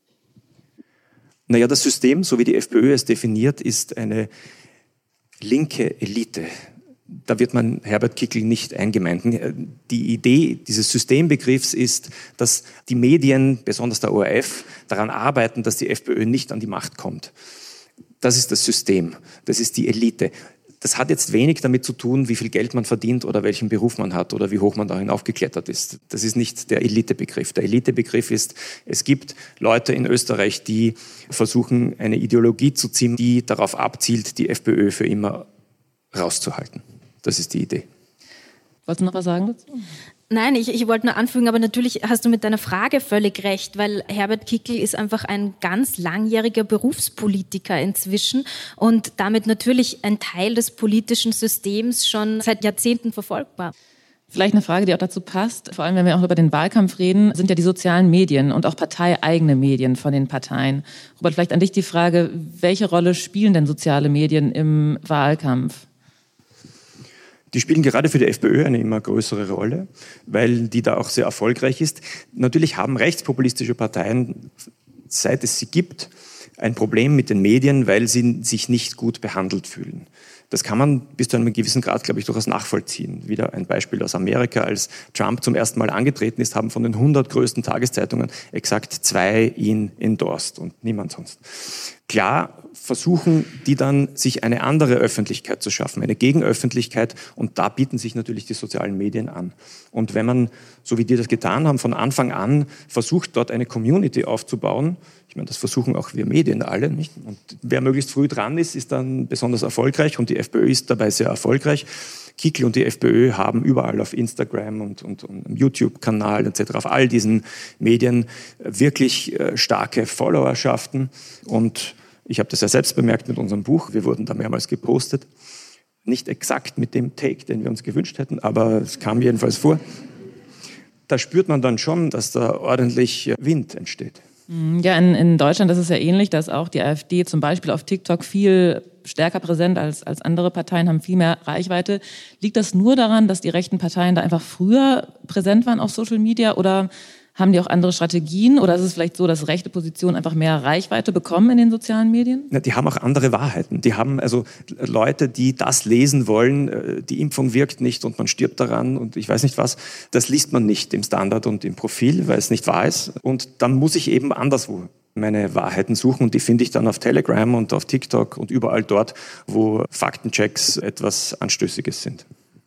Naja, das System, so wie die FPÖ es definiert, ist eine linke Elite. Da wird man Herbert Kickl nicht eingemeinden. Die Idee dieses Systembegriffs ist, dass die Medien, besonders der O R F, daran arbeiten, dass die FPÖ nicht an die Macht kommt. Das ist das System, das ist die Elite. Das hat jetzt wenig damit zu tun, wie viel Geld man verdient oder welchen Beruf man hat oder wie hoch man darin aufgeklettert ist. Das ist nicht der Elitebegriff. Der Elitebegriff ist, es gibt Leute in Österreich, die versuchen, eine Ideologie zu ziehen, die darauf abzielt, die FPÖ für immer rauszuhalten. Das ist die Idee. Wolltest du noch was sagen dazu? Nein, ich, ich wollte nur anfügen, aber natürlich hast du mit deiner Frage völlig recht, weil Herbert Kickl ist einfach ein ganz langjähriger Berufspolitiker inzwischen und damit natürlich ein Teil des politischen Systems schon seit Jahrzehnten verfolgbar. Vielleicht eine Frage, die auch dazu passt, vor allem wenn wir auch über den Wahlkampf reden, sind ja die sozialen Medien und auch parteieigene Medien von den Parteien. Robert, vielleicht an dich die Frage, welche Rolle spielen denn soziale Medien im Wahlkampf? Die spielen gerade für die FPÖ eine immer größere Rolle, weil die da auch sehr erfolgreich ist. Natürlich haben rechtspopulistische Parteien, seit es sie gibt, ein Problem mit den Medien, weil sie sich nicht gut behandelt fühlen. Das kann man bis zu einem gewissen Grad, glaube ich, durchaus nachvollziehen. Wieder ein Beispiel aus Amerika. Als Trump zum ersten Mal angetreten ist, haben von den hundert größten Tageszeitungen exakt zwei ihn endorsed und niemand sonst. Klar versuchen die dann, sich eine andere Öffentlichkeit zu schaffen, eine Gegenöffentlichkeit, und da bieten sich natürlich die sozialen Medien an. Und wenn man, so wie die das getan haben, von Anfang an versucht, dort eine Community aufzubauen, ich meine, das versuchen auch wir Medien alle, nicht? Und wer möglichst früh dran ist, ist dann besonders erfolgreich und die FPÖ ist dabei sehr erfolgreich. Kickl und die FPÖ haben überall auf Instagram und, und, und YouTube-Kanal et cetera, auf all diesen Medien wirklich starke Followerschaften. Und ich habe das ja selbst bemerkt mit unserem Buch. Wir wurden da mehrmals gepostet. Nicht exakt mit dem Take, den wir uns gewünscht hätten, aber es kam jedenfalls vor. Da spürt man dann schon, dass da ordentlich Wind entsteht. Ja, in, in Deutschland ist es ja ähnlich, dass auch die AfD zum Beispiel auf TikTok viel stärker präsent als, als andere Parteien, haben viel mehr Reichweite. Liegt das nur daran, dass die rechten Parteien da einfach früher präsent waren auf Social Media, oder haben die auch andere Strategien, oder ist es vielleicht so, dass rechte Positionen einfach mehr Reichweite bekommen in den sozialen Medien? Ja, die haben auch andere Wahrheiten. Die haben also Leute, die das lesen wollen, die Impfung wirkt nicht und man stirbt daran und ich weiß nicht was. Das liest man nicht im Standard und im Profil, weil es nicht wahr ist. Und dann muss ich eben anderswo meine Wahrheiten suchen und die finde ich dann auf Telegram und auf TikTok und überall dort, wo Faktenchecks etwas Anstößiges sind.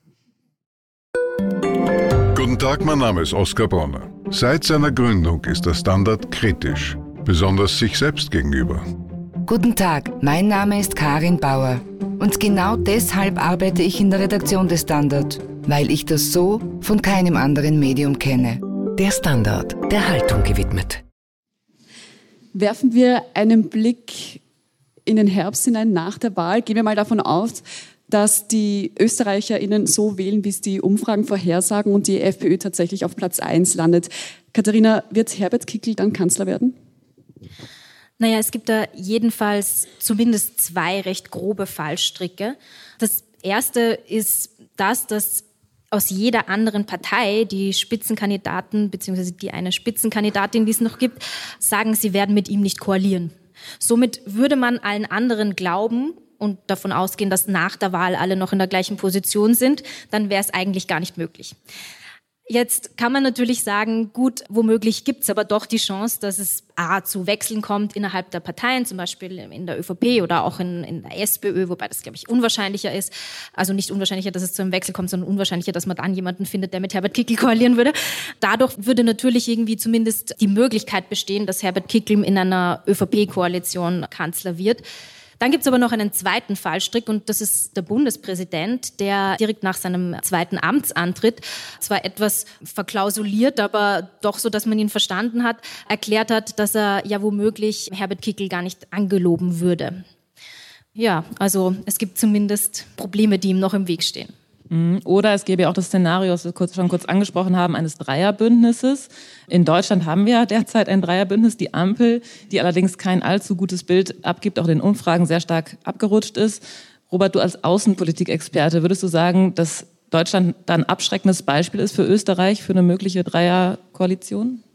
Guten Tag, mein Name ist Oskar Bronner. Seit seiner Gründung ist der Standard kritisch, besonders sich selbst gegenüber. Guten Tag, mein Name ist Karin Bauer und genau deshalb arbeite ich in der Redaktion des Standard, weil ich das so von keinem anderen Medium kenne. Der Standard, der Haltung gewidmet. Werfen wir einen Blick in den Herbst hinein nach der Wahl. Gehen wir mal davon aus, dass die ÖsterreicherInnen so wählen, wie es die Umfragen vorhersagen und die FPÖ tatsächlich auf Platz eins landet. Katharina, wird Herbert Kickl dann Kanzler werden? Naja, es gibt da jedenfalls zumindest zwei recht grobe Fallstricke. Das erste ist das, dass aus jeder anderen Partei die Spitzenkandidaten bzw. die eine Spitzenkandidatin, die es noch gibt, sagen, sie werden mit ihm nicht koalieren. Somit würde man allen anderen glauben und davon ausgehen, dass nach der Wahl alle noch in der gleichen Position sind, dann wäre es eigentlich gar nicht möglich. Jetzt kann man natürlich sagen, gut, womöglich gibt es aber doch die Chance, dass es A, zu Wechseln kommt innerhalb der Parteien, zum Beispiel in der ÖVP oder auch in, in der SPÖ, wobei das, glaube ich, unwahrscheinlicher ist. Also nicht unwahrscheinlicher, dass es zu einem Wechsel kommt, sondern unwahrscheinlicher, dass man dann jemanden findet, der mit Herbert Kickl koalieren würde. Dadurch würde natürlich irgendwie zumindest die Möglichkeit bestehen, dass Herbert Kickl in einer ÖVP-Koalition Kanzler wird. Dann gibt es aber noch einen zweiten Fallstrick und das ist der Bundespräsident, der direkt nach seinem zweiten Amtsantritt, zwar etwas verklausuliert, aber doch so, dass man ihn verstanden hat, erklärt hat, dass er ja womöglich Herbert Kickl gar nicht angeloben würde. Ja, also es gibt zumindest Probleme, die ihm noch im Weg stehen. Oder es gäbe ja auch das Szenario, das wir kurz, schon kurz angesprochen haben, eines Dreierbündnisses. In Deutschland haben wir ja derzeit ein Dreierbündnis, die Ampel, die allerdings kein allzu gutes Bild abgibt, auch in den Umfragen sehr stark abgerutscht ist. Robert, du als Außenpolitikexperte, würdest du sagen, dass Deutschland da ein abschreckendes Beispiel ist für Österreich, für eine mögliche Dreierkoalition?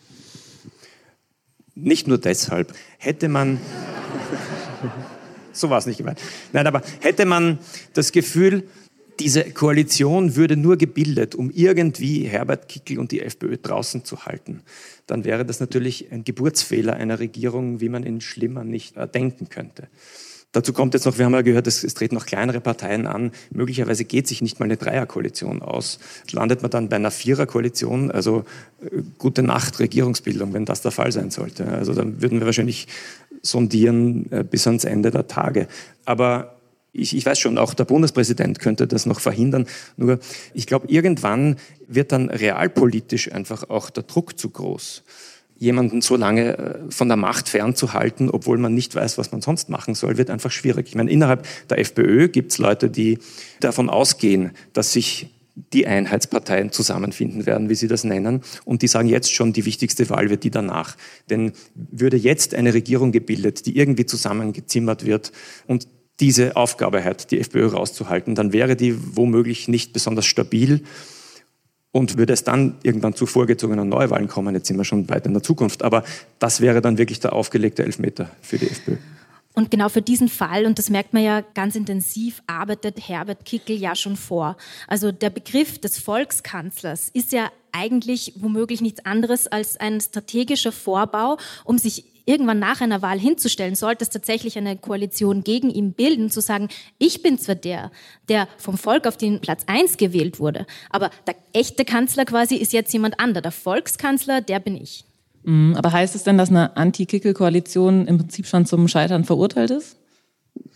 Nicht nur deshalb. Hätte man... so war es nicht gemeint. Nein, aber hätte man das Gefühl, diese Koalition würde nur gebildet, um irgendwie Herbert Kickl und die FPÖ draußen zu halten, dann wäre das natürlich ein Geburtsfehler einer Regierung, wie man ihn schlimmer nicht denken könnte. Dazu kommt jetzt noch, wir haben ja gehört, es, es treten noch kleinere Parteien an. Möglicherweise geht sich nicht mal eine Dreierkoalition aus. Landet man dann bei einer Viererkoalition, also äh, gute Nacht Regierungsbildung, wenn das der Fall sein sollte. Also dann würden wir wahrscheinlich sondieren äh, bis ans Ende der Tage. Aber Ich, ich weiß schon, auch der Bundespräsident könnte das noch verhindern. Nur ich glaube, irgendwann wird dann realpolitisch einfach auch der Druck zu groß, jemanden so lange von der Macht fernzuhalten, obwohl man nicht weiß, was man sonst machen soll, wird einfach schwierig. Ich meine, innerhalb der FPÖ gibt es Leute, die davon ausgehen, dass sich die Einheitsparteien zusammenfinden werden, wie sie das nennen. Und die sagen jetzt schon, die wichtigste Wahl wird die danach. Denn würde jetzt eine Regierung gebildet, die irgendwie zusammengezimmert wird und diese Aufgabe hat, die FPÖ rauszuhalten, dann wäre die womöglich nicht besonders stabil und würde es dann irgendwann zu vorgezogenen Neuwahlen kommen. Jetzt sind wir schon weit in der Zukunft, aber das wäre dann wirklich der aufgelegte Elfmeter für die FPÖ. Und genau für diesen Fall, und das merkt man ja ganz intensiv, arbeitet Herbert Kickl ja schon vor. Also der Begriff des Volkskanzlers ist ja eigentlich womöglich nichts anderes als ein strategischer Vorbau, um sich irgendwann nach einer Wahl hinzustellen, sollte es tatsächlich eine Koalition gegen ihn bilden, zu sagen, ich bin zwar der, der vom Volk auf den Platz eins gewählt wurde, aber der echte Kanzler quasi ist jetzt jemand anderer. Der Volkskanzler, der bin ich. Aber heißt es denn, dass eine Anti-Kickl-Koalition im Prinzip schon zum Scheitern verurteilt ist?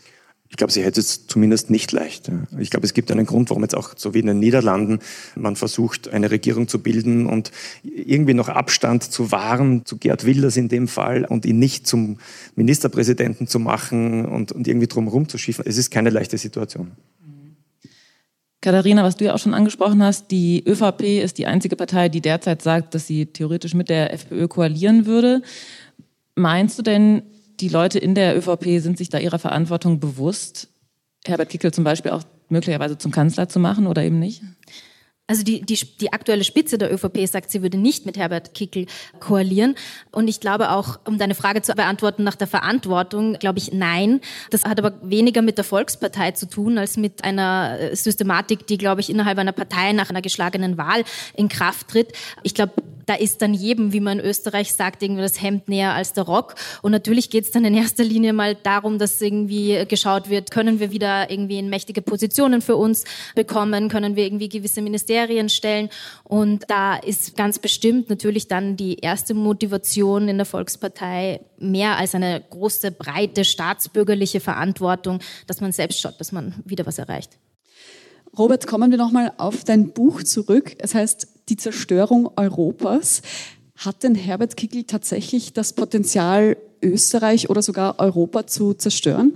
Ich glaube, sie hätte es zumindest nicht leicht. Ich glaube, es gibt einen Grund, warum jetzt auch so wie in den Niederlanden man versucht, eine Regierung zu bilden und irgendwie noch Abstand zu wahren zu Geert Wilders in dem Fall und ihn nicht zum Ministerpräsidenten zu machen und, und irgendwie drumherum zu schiffen. Es ist keine leichte Situation. Katharina, was du ja auch schon angesprochen hast, die ÖVP ist die einzige Partei, die derzeit sagt, dass sie theoretisch mit der FPÖ koalieren würde. Meinst du denn, die Leute in der ÖVP sind sich da ihrer Verantwortung bewusst, Herbert Kickl zum Beispiel auch möglicherweise zum Kanzler zu machen oder eben nicht? Also die, die, die aktuelle Spitze der ÖVP sagt, sie würde nicht mit Herbert Kickl koalieren. Und ich glaube auch, um deine Frage zu beantworten nach der Verantwortung, glaube ich, nein. Das hat aber weniger mit der Volkspartei zu tun, als mit einer Systematik, die, glaube ich, innerhalb einer Partei nach einer geschlagenen Wahl in Kraft tritt. Ich glaube, da ist dann jedem, wie man in Österreich sagt, irgendwie das Hemd näher als der Rock. Und natürlich geht es dann in erster Linie mal darum, dass irgendwie geschaut wird, können wir wieder irgendwie in mächtige Positionen für uns bekommen, können wir irgendwie gewisse Ministerien stellen. Und da ist ganz bestimmt natürlich dann die erste Motivation in der Volkspartei mehr als eine große, breite staatsbürgerliche Verantwortung, dass man selbst schaut, dass man wieder was erreicht. Robert, kommen wir nochmal auf dein Buch zurück. Es heißt Die Zerstörung Europas. Hat denn Herbert Kickl tatsächlich das Potenzial, Österreich oder sogar Europa zu zerstören?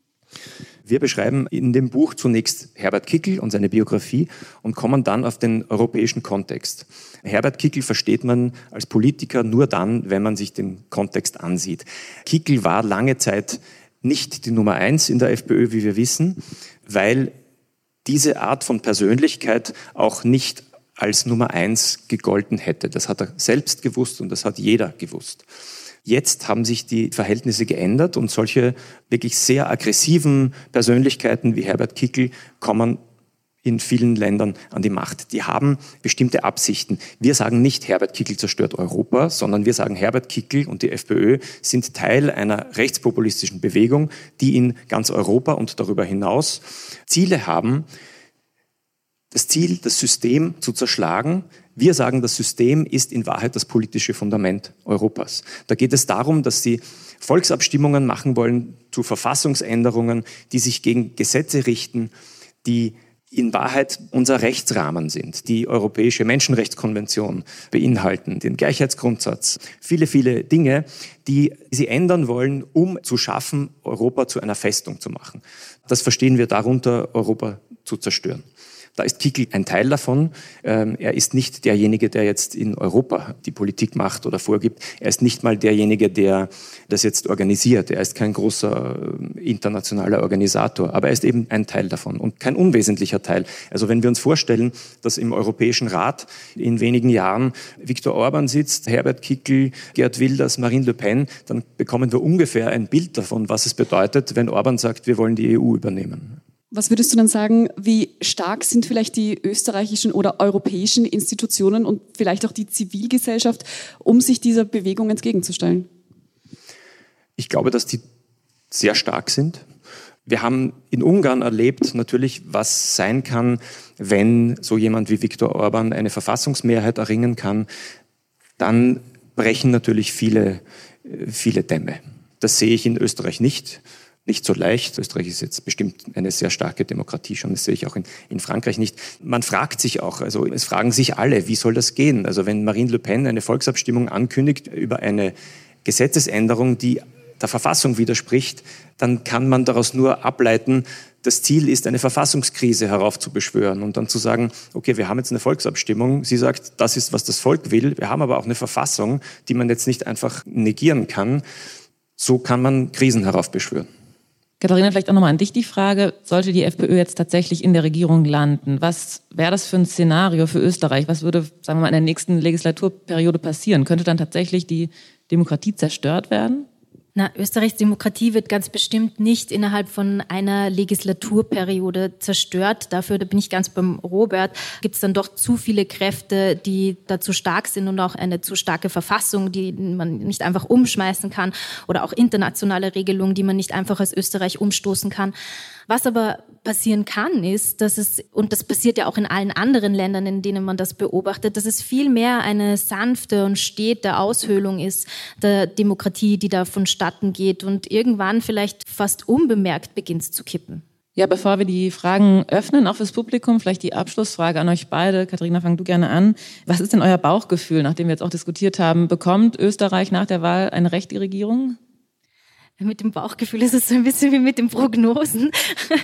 Wir beschreiben in dem Buch zunächst Herbert Kickl und seine Biografie und kommen dann auf den europäischen Kontext. Herbert Kickl versteht man als Politiker nur dann, wenn man sich den Kontext ansieht. Kickl war lange Zeit nicht die Nummer eins in der FPÖ, wie wir wissen, weil diese Art von Persönlichkeit auch nicht als Nummer eins gegolten hätte. Das hat er selbst gewusst und das hat jeder gewusst. Jetzt haben sich die Verhältnisse geändert und solche wirklich sehr aggressiven Persönlichkeiten wie Herbert Kickl kommen in vielen Ländern an die Macht. Die haben bestimmte Absichten. Wir sagen nicht, Herbert Kickl zerstört Europa, sondern wir sagen, Herbert Kickl und die FPÖ sind Teil einer rechtspopulistischen Bewegung, die in ganz Europa und darüber hinaus Ziele haben, das Ziel, das System zu zerschlagen. Wir sagen, das System ist in Wahrheit das politische Fundament Europas. Da geht es darum, dass sie Volksabstimmungen machen wollen zu Verfassungsänderungen, die sich gegen Gesetze richten, die in Wahrheit unser Rechtsrahmen sind, die Europäische Menschenrechtskonvention beinhalten, den Gleichheitsgrundsatz, viele, viele Dinge, die sie ändern wollen, um zu schaffen, Europa zu einer Festung zu machen. Das verstehen wir darunter, Europa zu zerstören. Da ist Kickl ein Teil davon. Er ist nicht derjenige, der jetzt in Europa die Politik macht oder vorgibt. Er ist nicht mal derjenige, der das jetzt organisiert. Er ist kein großer internationaler Organisator, aber er ist eben ein Teil davon und kein unwesentlicher Teil. Also wenn wir uns vorstellen, dass im Europäischen Rat in wenigen Jahren Viktor Orban sitzt, Herbert Kickl, Geert Wilders, Marine Le Pen, dann bekommen wir ungefähr ein Bild davon, was es bedeutet, wenn Orban sagt, wir wollen die E U übernehmen. Was würdest du dann sagen, wie stark sind vielleicht die österreichischen oder europäischen Institutionen und vielleicht auch die Zivilgesellschaft, um sich dieser Bewegung entgegenzustellen? Ich glaube, dass die sehr stark sind. Wir haben in Ungarn erlebt natürlich, was sein kann, wenn so jemand wie Viktor Orban eine Verfassungsmehrheit erringen kann. Dann brechen natürlich viele, viele Dämme. Das sehe ich in Österreich nicht. Nicht so leicht. Österreich ist jetzt bestimmt eine sehr starke Demokratie schon. Das sehe ich auch in, in Frankreich nicht. Man fragt sich auch, also es fragen sich alle, wie soll das gehen? Also wenn Marine Le Pen eine Volksabstimmung ankündigt über eine Gesetzesänderung, die der Verfassung widerspricht, dann kann man daraus nur ableiten, das Ziel ist, eine Verfassungskrise heraufzubeschwören und dann zu sagen, okay, wir haben jetzt eine Volksabstimmung. Sie sagt, das ist, was das Volk will. Wir haben aber auch eine Verfassung, die man jetzt nicht einfach negieren kann. So kann man Krisen heraufbeschwören. Katharina, vielleicht auch nochmal an dich die Frage, sollte die FPÖ jetzt tatsächlich in der Regierung landen, was wäre das für ein Szenario für Österreich? Was würde, sagen wir mal, in der nächsten Legislaturperiode passieren? Könnte dann tatsächlich die Demokratie zerstört werden? Na, Österreichs Demokratie wird ganz bestimmt nicht innerhalb von einer Legislaturperiode zerstört. Dafür, da bin ich ganz beim Robert, gibt es dann doch zu viele Kräfte, die dazu stark sind und auch eine zu starke Verfassung, die man nicht einfach umschmeißen kann oder auch internationale Regelungen, die man nicht einfach als Österreich umstoßen kann. Was aber passieren kann, ist, dass es, und das passiert ja auch in allen anderen Ländern, in denen man das beobachtet, dass es viel mehr eine sanfte und stete Aushöhlung ist der Demokratie, die da vonstatten geht und irgendwann vielleicht fast unbemerkt beginnt zu kippen. Ja, bevor wir die Fragen öffnen, auch fürs Publikum, vielleicht die Abschlussfrage an euch beide. Katharina, fang du gerne an. Was ist denn euer Bauchgefühl, nachdem wir jetzt auch diskutiert haben? Bekommt Österreich nach der Wahl eine rechte Regierung? Mit dem Bauchgefühl ist es so ein bisschen wie mit den Prognosen.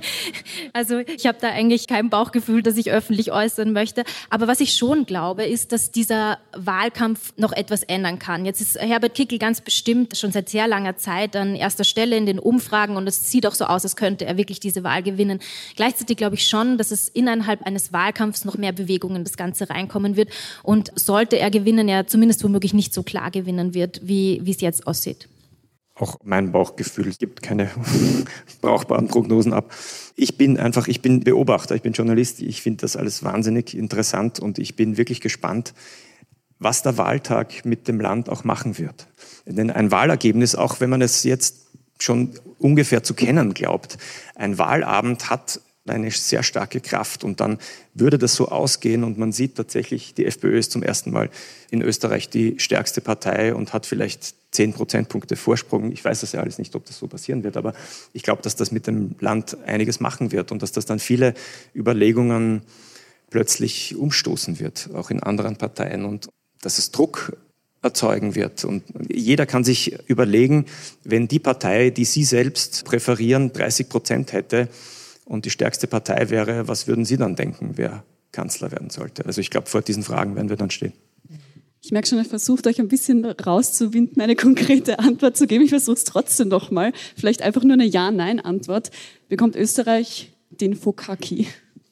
Also ich habe da eigentlich kein Bauchgefühl, das ich öffentlich äußern möchte. Aber was ich schon glaube, ist, dass dieser Wahlkampf noch etwas ändern kann. Jetzt ist Herbert Kickl ganz bestimmt schon seit sehr langer Zeit an erster Stelle in den Umfragen und es sieht auch so aus, als könnte er wirklich diese Wahl gewinnen. Gleichzeitig glaube ich schon, dass es innerhalb eines Wahlkampfs noch mehr Bewegung in das Ganze reinkommen wird und sollte er gewinnen, er zumindest womöglich nicht so klar gewinnen wird, wie wie es jetzt aussieht. Auch mein Bauchgefühl gibt keine brauchbaren Prognosen ab. Ich bin einfach, ich bin Beobachter, ich bin Journalist, ich finde das alles wahnsinnig interessant und ich bin wirklich gespannt, was der Wahltag mit dem Land auch machen wird. Denn ein Wahlergebnis, auch wenn man es jetzt schon ungefähr zu kennen glaubt, ein Wahlabend hat eine sehr starke Kraft und dann würde das so ausgehen und man sieht tatsächlich, die FPÖ ist zum ersten Mal in Österreich die stärkste Partei und hat vielleicht zehn Prozentpunkte Vorsprung. Ich weiß das ja alles nicht, ob das so passieren wird, aber ich glaube, dass das mit dem Land einiges machen wird und dass das dann viele Überlegungen plötzlich umstoßen wird, auch in anderen Parteien und dass es Druck erzeugen wird. Und jeder kann sich überlegen, wenn die Partei, die Sie selbst präferieren, dreißig Prozent hätte, und die stärkste Partei wäre, was würden Sie dann denken, wer Kanzler werden sollte? Also ich glaube, vor diesen Fragen werden wir dann stehen. Ich merke schon, ihr versucht euch ein bisschen rauszuwinden, eine konkrete Antwort zu geben. Ich versuche es trotzdem noch mal. Vielleicht einfach nur eine Ja-Nein-Antwort. Bekommt Österreich den Fokaki?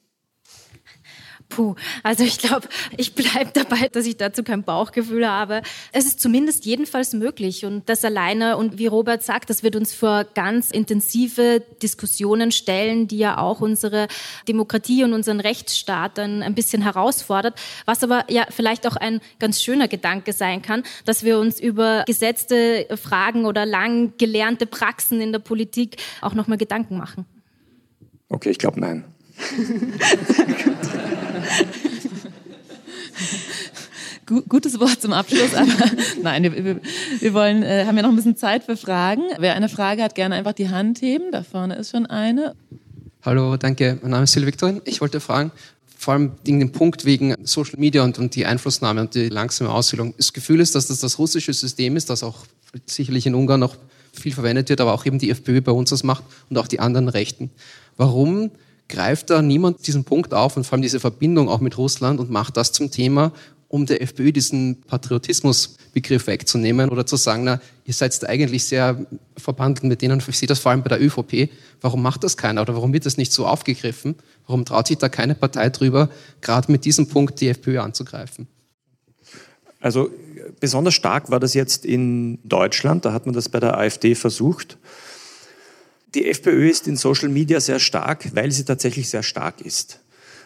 Puh, also ich glaube, ich bleibe dabei, dass ich dazu kein Bauchgefühl habe. Es ist zumindest jedenfalls möglich und das alleine, und wie Robert sagt, das wird uns vor ganz intensive Diskussionen stellen, die ja auch unsere Demokratie und unseren Rechtsstaat dann ein bisschen herausfordert, was aber ja vielleicht auch ein ganz schöner Gedanke sein kann, dass wir uns über gesetzte Fragen oder lang gelernte Praxen in der Politik auch nochmal Gedanken machen. Okay, ich glaube nein. Gutes Wort zum Abschluss, aber nein, wir, wir wollen, äh, haben ja noch ein bisschen Zeit für Fragen. Wer eine Frage hat, gerne einfach die Hand heben. Da vorne ist schon eine. Hallo, danke. Mein Name ist Silvia Viktorin. Ich wollte fragen, vor allem wegen dem Punkt wegen Social Media und, und die Einflussnahme und die langsame Aushöhlung. Das Gefühl ist, dass das das russische System ist, das auch sicherlich in Ungarn noch viel verwendet wird, aber auch eben die FPÖ bei uns das macht und auch die anderen Rechten. Warum greift da niemand diesen Punkt auf und vor allem diese Verbindung auch mit Russland und macht das zum Thema, um der FPÖ diesen Patriotismusbegriff wegzunehmen oder zu sagen, na, ihr seid eigentlich sehr verbandelt mit denen, ich sehe das vor allem bei der ÖVP, warum macht das keiner oder warum wird das nicht so aufgegriffen? Warum traut sich da keine Partei drüber, gerade mit diesem Punkt die FPÖ anzugreifen? Also besonders stark war das jetzt in Deutschland, da hat man das bei der AfD versucht. Die FPÖ ist in Social Media sehr stark, weil sie tatsächlich sehr stark ist.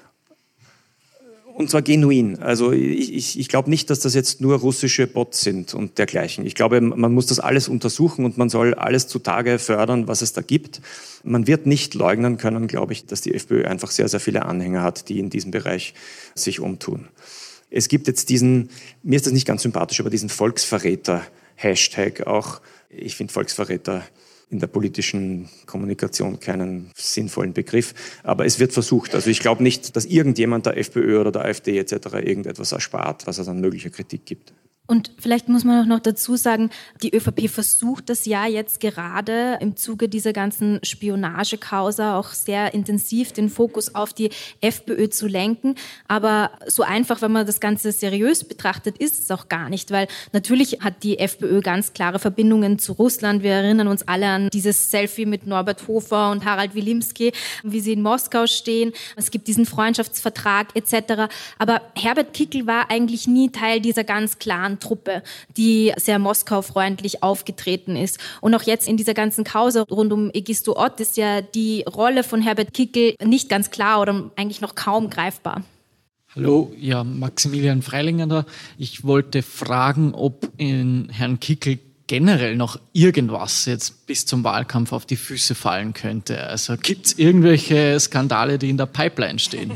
Und zwar genuin. Also ich, ich, ich glaube nicht, dass das jetzt nur russische Bots sind und dergleichen. Ich glaube, man muss das alles untersuchen und man soll alles zutage fördern, was es da gibt. Man wird nicht leugnen können, glaube ich, dass die FPÖ einfach sehr, sehr viele Anhänger hat, die in diesem Bereich sich umtun. Es gibt jetzt diesen, mir ist das nicht ganz sympathisch, aber diesen Volksverräter-Hashtag auch. Ich finde Volksverräter in der politischen Kommunikation keinen sinnvollen Begriff. Aber es wird versucht. Also ich glaube nicht, dass irgendjemand der FPÖ oder der AfD et cetera irgendetwas erspart, was es an möglicher Kritik gibt. Und vielleicht muss man auch noch dazu sagen, die ÖVP versucht das ja jetzt gerade im Zuge dieser ganzen Spionagekausa auch sehr intensiv den Fokus auf die FPÖ zu lenken. Aber so einfach, wenn man das Ganze seriös betrachtet, ist es auch gar nicht, weil natürlich hat die FPÖ ganz klare Verbindungen zu Russland. Wir erinnern uns alle an dieses Selfie mit Norbert Hofer und Harald Wilimski, wie sie in Moskau stehen. Es gibt diesen Freundschaftsvertrag et cetera. Aber Herbert Kickl war eigentlich nie Teil dieser ganz klaren Truppe, die sehr Moskau-freundlich aufgetreten ist. Und auch jetzt in dieser ganzen Causa rund um Egisto Ott ist ja die Rolle von Herbert Kickl nicht ganz klar oder eigentlich noch kaum greifbar. Hallo, ja, Maximilian Freilinger da. Ich wollte fragen, ob in Herrn Kickl generell noch irgendwas jetzt bis zum Wahlkampf auf die Füße fallen könnte. Also gibt es irgendwelche Skandale, die in der Pipeline stehen?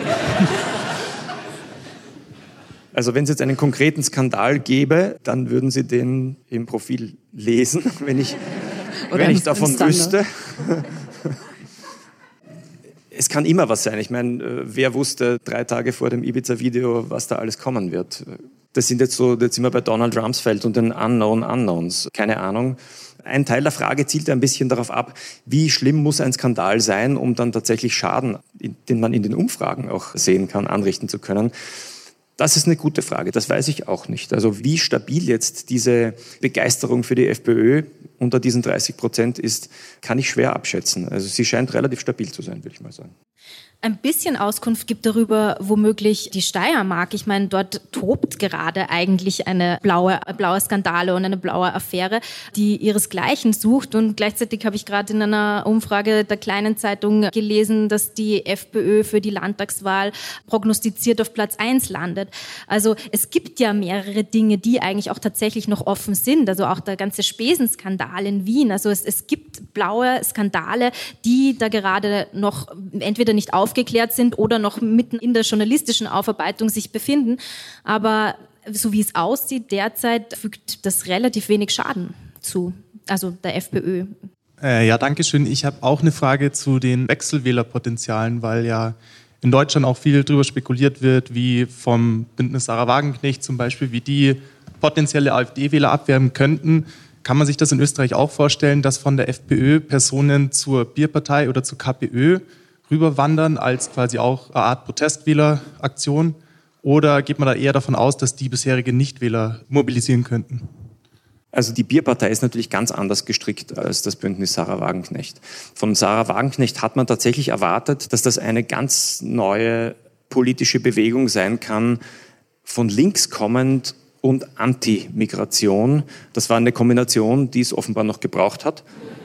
Also wenn es jetzt einen konkreten Skandal gäbe, dann würden Sie den im Profil lesen, wenn ich, wenn ich davon wüsste. Es kann immer was sein. Ich meine, wer wusste drei Tage vor dem Ibiza-Video, was da alles kommen wird? Das sind jetzt so, jetzt sind wir bei Donald Rumsfeld und den Unknown Unknowns. Keine Ahnung. Ein Teil der Frage zielt ein bisschen darauf ab, wie schlimm muss ein Skandal sein, um dann tatsächlich Schaden, den man in den Umfragen auch sehen kann, anrichten zu können. Das ist eine gute Frage, das weiß ich auch nicht. Also wie stabil jetzt diese Begeisterung für die FPÖ unter diesen dreißig Prozent ist, kann ich schwer abschätzen. Also sie scheint relativ stabil zu sein, würde ich mal sagen. Ein bisschen Auskunft gibt darüber womöglich die Steiermark. Ich meine, dort tobt gerade eigentlich eine blaue, blaue Skandale und eine blaue Affäre, die ihresgleichen sucht. Und gleichzeitig habe ich gerade in einer Umfrage der Kleinen Zeitung gelesen, dass die FPÖ für die Landtagswahl prognostiziert auf Platz eins landet. Also es gibt ja mehrere Dinge, die eigentlich auch tatsächlich noch offen sind. Also auch der ganze Spesenskandal in Wien. Also es, es gibt blaue Skandale, die da gerade noch entweder nicht auf aufgeklärt sind oder noch mitten in der journalistischen Aufarbeitung sich befinden. Aber so wie es aussieht, derzeit fügt das relativ wenig Schaden zu, also der FPÖ. Äh, ja, danke schön. Ich habe auch eine Frage zu den Wechselwählerpotenzialen, weil ja in Deutschland auch viel darüber spekuliert wird, wie vom Bündnis Sarah Wagenknecht zum Beispiel, wie die potenzielle AfD-Wähler abwerben könnten. Kann man sich das in Österreich auch vorstellen, dass von der FPÖ Personen zur Bierpartei oder zur KPÖ rüberwandern als quasi auch eine Art Protestwähleraktion? Oder geht man da eher davon aus, dass die bisherige Nichtwähler mobilisieren könnten? Also die Bierpartei ist natürlich ganz anders gestrickt als das Bündnis Sarah Wagenknecht. Von Sarah Wagenknecht hat man tatsächlich erwartet, dass das eine ganz neue politische Bewegung sein kann, von links kommend und Anti-Migration. Das war eine Kombination, die es offenbar noch gebraucht hat.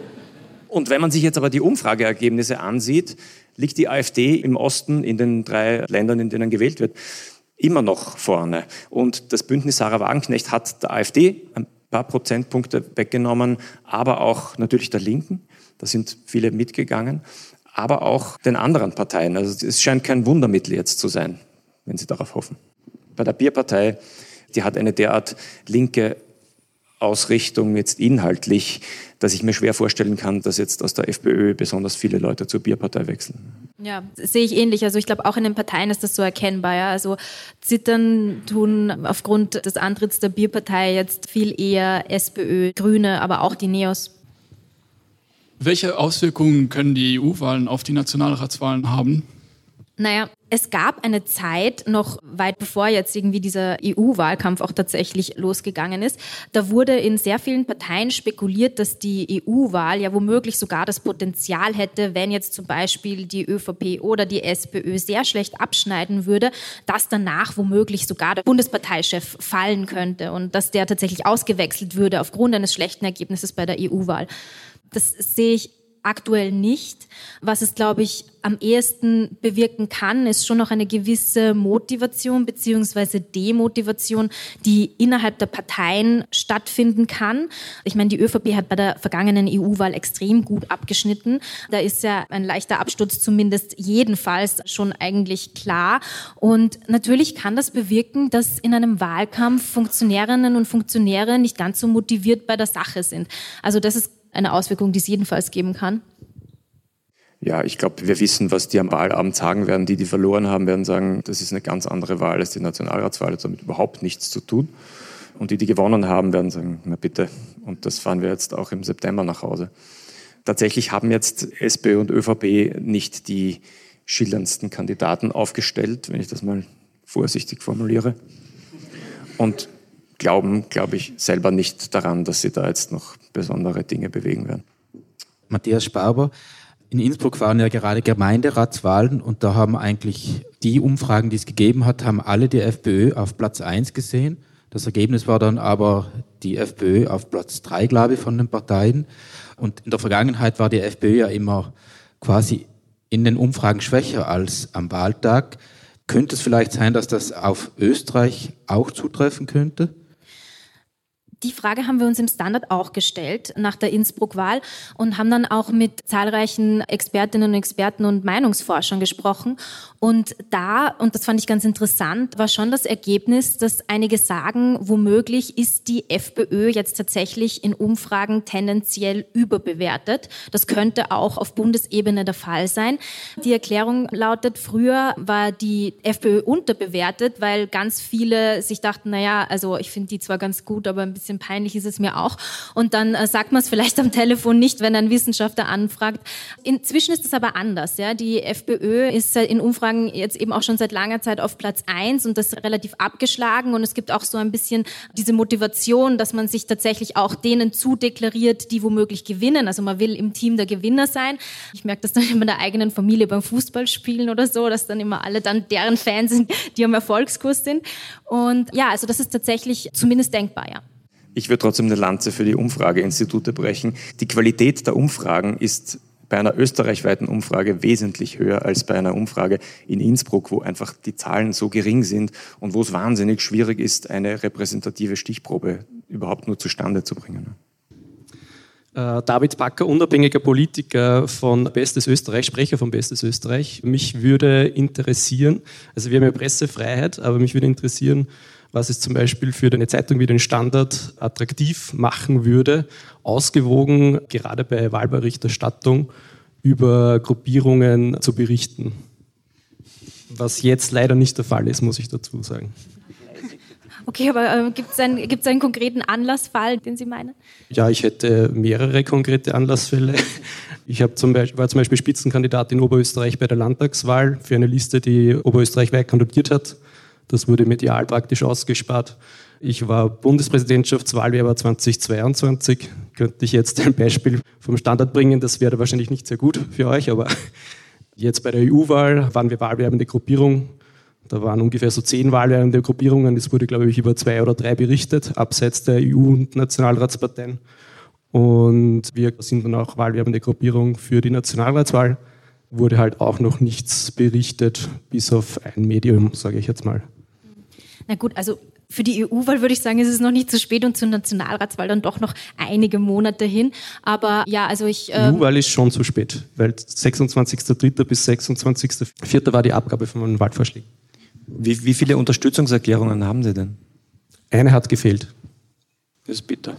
Und wenn man sich jetzt aber die Umfrageergebnisse ansieht, liegt die AfD im Osten, in den drei Ländern, in denen gewählt wird, immer noch vorne. Und das Bündnis Sarah Wagenknecht hat der AfD ein paar Prozentpunkte weggenommen, aber auch natürlich der Linken, da sind viele mitgegangen, aber auch den anderen Parteien. Also es scheint kein Wundermittel jetzt zu sein, wenn Sie darauf hoffen. Bei der Bierpartei, die hat eine derart linke Ausrichtung jetzt inhaltlich, dass ich mir schwer vorstellen kann, dass jetzt aus der FPÖ besonders viele Leute zur Bierpartei wechseln. Ja, das sehe ich ähnlich. Also ich glaube, auch in den Parteien ist das so erkennbar. Ja? Also zittern tun aufgrund des Antritts der Bierpartei jetzt viel eher SPÖ, Grüne, aber auch die Neos. Welche Auswirkungen können die E U-Wahlen auf die Nationalratswahlen haben? Naja, es gab eine Zeit, noch weit bevor jetzt irgendwie dieser E U-Wahlkampf auch tatsächlich losgegangen ist, da wurde in sehr vielen Parteien spekuliert, dass die E U-Wahl ja womöglich sogar das Potenzial hätte, wenn jetzt zum Beispiel die ÖVP oder die SPÖ sehr schlecht abschneiden würde, dass danach womöglich sogar der Bundesparteichef fallen könnte und dass der tatsächlich ausgewechselt würde aufgrund eines schlechten Ergebnisses bei der E U-Wahl. Das sehe ich aktuell nicht. Was es, glaube ich, am ehesten bewirken kann, ist schon noch eine gewisse Motivation bzw. Demotivation, die innerhalb der Parteien stattfinden kann. Ich meine, die ÖVP hat bei der vergangenen E U-Wahl extrem gut abgeschnitten. Da ist ja ein leichter Absturz zumindest jedenfalls schon eigentlich klar. Und natürlich kann das bewirken, dass in einem Wahlkampf Funktionärinnen und Funktionäre nicht ganz so motiviert bei der Sache sind. Also das ist eine Auswirkung, die es jedenfalls geben kann. Ja, ich glaube, wir wissen, was die am Wahlabend sagen werden. Die, die verloren haben, werden sagen, das ist eine ganz andere Wahl als die Nationalratswahl, hat damit überhaupt nichts zu tun. Und die, die gewonnen haben, werden sagen, na bitte. Und das fahren wir jetzt auch im September nach Hause. Tatsächlich haben jetzt SPÖ und ÖVP nicht die schillerndsten Kandidaten aufgestellt, wenn ich das mal vorsichtig formuliere. Und glauben, glaube ich, selber nicht daran, dass sie da jetzt noch besondere Dinge bewegen werden. Matthias Sparber, in Innsbruck waren ja gerade Gemeinderatswahlen und da haben eigentlich die Umfragen, die es gegeben hat, haben alle die FPÖ auf Platz eins gesehen. Das Ergebnis war dann aber die FPÖ auf Platz drei, glaube ich, von den Parteien. Und in der Vergangenheit war die FPÖ ja immer quasi in den Umfragen schwächer als am Wahltag. Könnte es vielleicht sein, dass das auf Österreich auch zutreffen könnte? Die Frage haben wir uns im Standard auch gestellt nach der Innsbruck-Wahl und haben dann auch mit zahlreichen Expertinnen und Experten und Meinungsforschern gesprochen. Und da, und das fand ich ganz interessant, war schon das Ergebnis, dass einige sagen, womöglich ist die FPÖ jetzt tatsächlich in Umfragen tendenziell überbewertet. Das könnte auch auf Bundesebene der Fall sein. Die Erklärung lautet, früher war die FPÖ unterbewertet, weil ganz viele sich dachten, naja, also ich finde die zwar ganz gut, aber ein bisschen peinlich ist es mir auch. Und dann äh, sagt man es vielleicht am Telefon nicht, wenn ein Wissenschaftler anfragt. Inzwischen ist es aber anders. Ja? Die FPÖ ist in Umfragen jetzt eben auch schon seit langer Zeit auf Platz eins und das relativ abgeschlagen. Und es gibt auch so ein bisschen diese Motivation, dass man sich tatsächlich auch denen zudeklariert, die womöglich gewinnen. Also man will im Team der Gewinner sein. Ich merke das dann immer in der eigenen Familie beim Fußballspielen oder so, dass dann immer alle dann deren Fans sind, die am Erfolgskurs sind. Und ja, also das ist tatsächlich zumindest denkbar, ja. Ich würde trotzdem eine Lanze für die Umfrageinstitute brechen. Die Qualität der Umfragen ist bei einer österreichweiten Umfrage wesentlich höher als bei einer Umfrage in Innsbruck, wo einfach die Zahlen so gering sind und wo es wahnsinnig schwierig ist, eine repräsentative Stichprobe überhaupt nur zustande zu bringen. Äh, David Backer, unabhängiger Politiker von Bestes Österreich, Sprecher von Bestes Österreich. Mich würde interessieren, also wir haben ja Pressefreiheit, aber mich würde interessieren, was es zum Beispiel für eine Zeitung wie den Standard attraktiv machen würde, ausgewogen, gerade bei Wahlberichterstattung, über Gruppierungen zu berichten. Was jetzt leider nicht der Fall ist, muss ich dazu sagen. Okay, aber äh, gibt es einen, gibt's einen konkreten Anlassfall, den Sie meinen? Ja, ich hätte mehrere konkrete Anlassfälle. Ich hab zum Beispiel, war zum Beispiel Spitzenkandidat in Oberösterreich bei der Landtagswahl für eine Liste, die oberösterreichweit kandidiert hat. Das wurde medial praktisch ausgespart. Ich war Bundespräsidentschaftswahlwerber zweitausendzweiundzwanzig. Könnte ich jetzt ein Beispiel vom Standard bringen, das wäre wahrscheinlich nicht sehr gut für euch, aber jetzt bei der E U-Wahl waren wir wahlwerbende Gruppierung. Da waren ungefähr so zehn wahlwerbende Gruppierungen. Es wurde, glaube ich, über zwei oder drei berichtet, abseits der E U- und Nationalratsparteien. Und wir sind dann auch wahlwerbende Gruppierung für die Nationalratswahl. Wurde halt auch noch nichts berichtet, bis auf ein Medium, sage ich jetzt mal. Na gut, also für die E U-Wahl würde ich sagen, ist es noch nicht zu spät und zur Nationalratswahl dann doch noch einige Monate hin. Aber ja, also ich... Die ähm, E U-Wahl ist schon zu spät, weil sechsundzwanzigster dritter bis sechsundzwanzigster vierter war die Abgabe von meinen Wahlvorschlägen. Wie, wie viele Unterstützungserklärungen haben Sie denn? Eine hat gefehlt. Das ist bitter.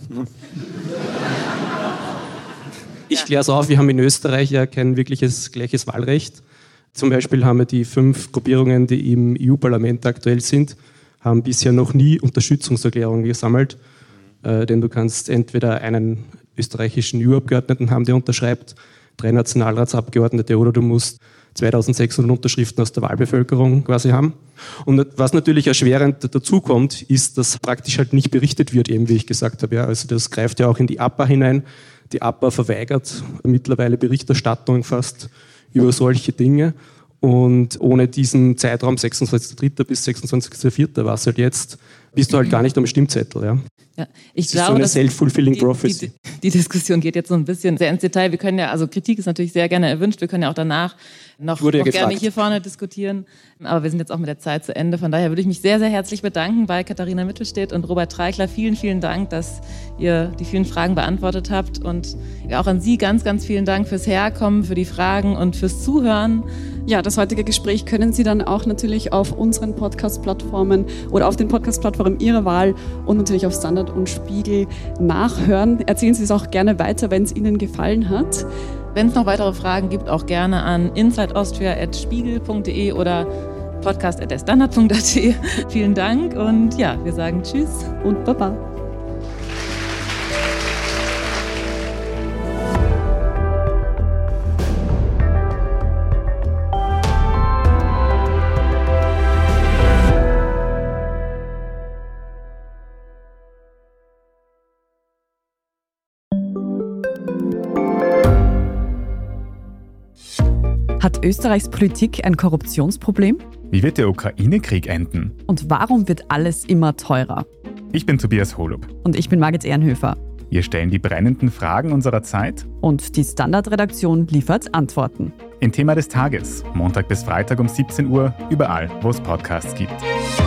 Ich kläre es auf, wir haben in Österreich ja kein wirkliches gleiches Wahlrecht. Zum Beispiel haben wir die fünf Gruppierungen, die im E U-Parlament aktuell sind, haben bisher noch nie Unterstützungserklärungen gesammelt. Äh, denn du kannst entweder einen österreichischen E U-Abgeordneten haben, der unterschreibt, drei Nationalratsabgeordnete, oder du musst zweitausendsechshundert Unterschriften aus der Wahlbevölkerung quasi haben. Und was natürlich erschwerend dazu kommt, ist, dass praktisch halt nicht berichtet wird, eben wie ich gesagt habe. Ja, also das greift ja auch in die A P A hinein. Die A P A verweigert mittlerweile Berichterstattung fast über solche Dinge. Und ohne diesen Zeitraum sechsundzwanzigster dritter bis sechsundzwanzigster vierter war es halt jetzt, bist du halt gar nicht am Stimmzettel. Ja. Ja, ich das glaube, ist so eine dass self-fulfilling die, prophecy. Die, die Diskussion geht jetzt so ein bisschen sehr ins Detail. Wir können ja, also Kritik ist natürlich sehr gerne erwünscht. Wir können ja auch danach noch, noch ja gerne hier vorne diskutieren. Aber wir sind jetzt auch mit der Zeit zu Ende. Von daher würde ich mich sehr, sehr herzlich bedanken bei Katharina Mittelstedt und Robert Treichler. Vielen, vielen Dank, dass ihr die vielen Fragen beantwortet habt. Und auch an Sie ganz, ganz vielen Dank fürs Herkommen, für die Fragen und fürs Zuhören. Ja, das heutige Gespräch können Sie dann auch natürlich auf unseren Podcast-Plattformen oder auf den Podcast-Plattformen Ihrer Wahl und natürlich auf Standard und Spiegel nachhören. Erzählen Sie es auch gerne weiter, wenn es Ihnen gefallen hat. Wenn es noch weitere Fragen gibt, auch gerne an insideaustria at spiegel punkt de oder podcast at derstandard punkt at. Vielen Dank und ja, wir sagen Tschüss und Baba. Hat Österreichs Politik ein Korruptionsproblem? Wie wird der Ukraine-Krieg enden? Und warum wird alles immer teurer? Ich bin Tobias Holub. Und ich bin Margit Ehrenhöfer. Wir stellen die brennenden Fragen unserer Zeit. Und die Standard-Redaktion liefert Antworten. Im Thema des Tages, Montag bis Freitag um siebzehn Uhr, überall, wo es Podcasts gibt.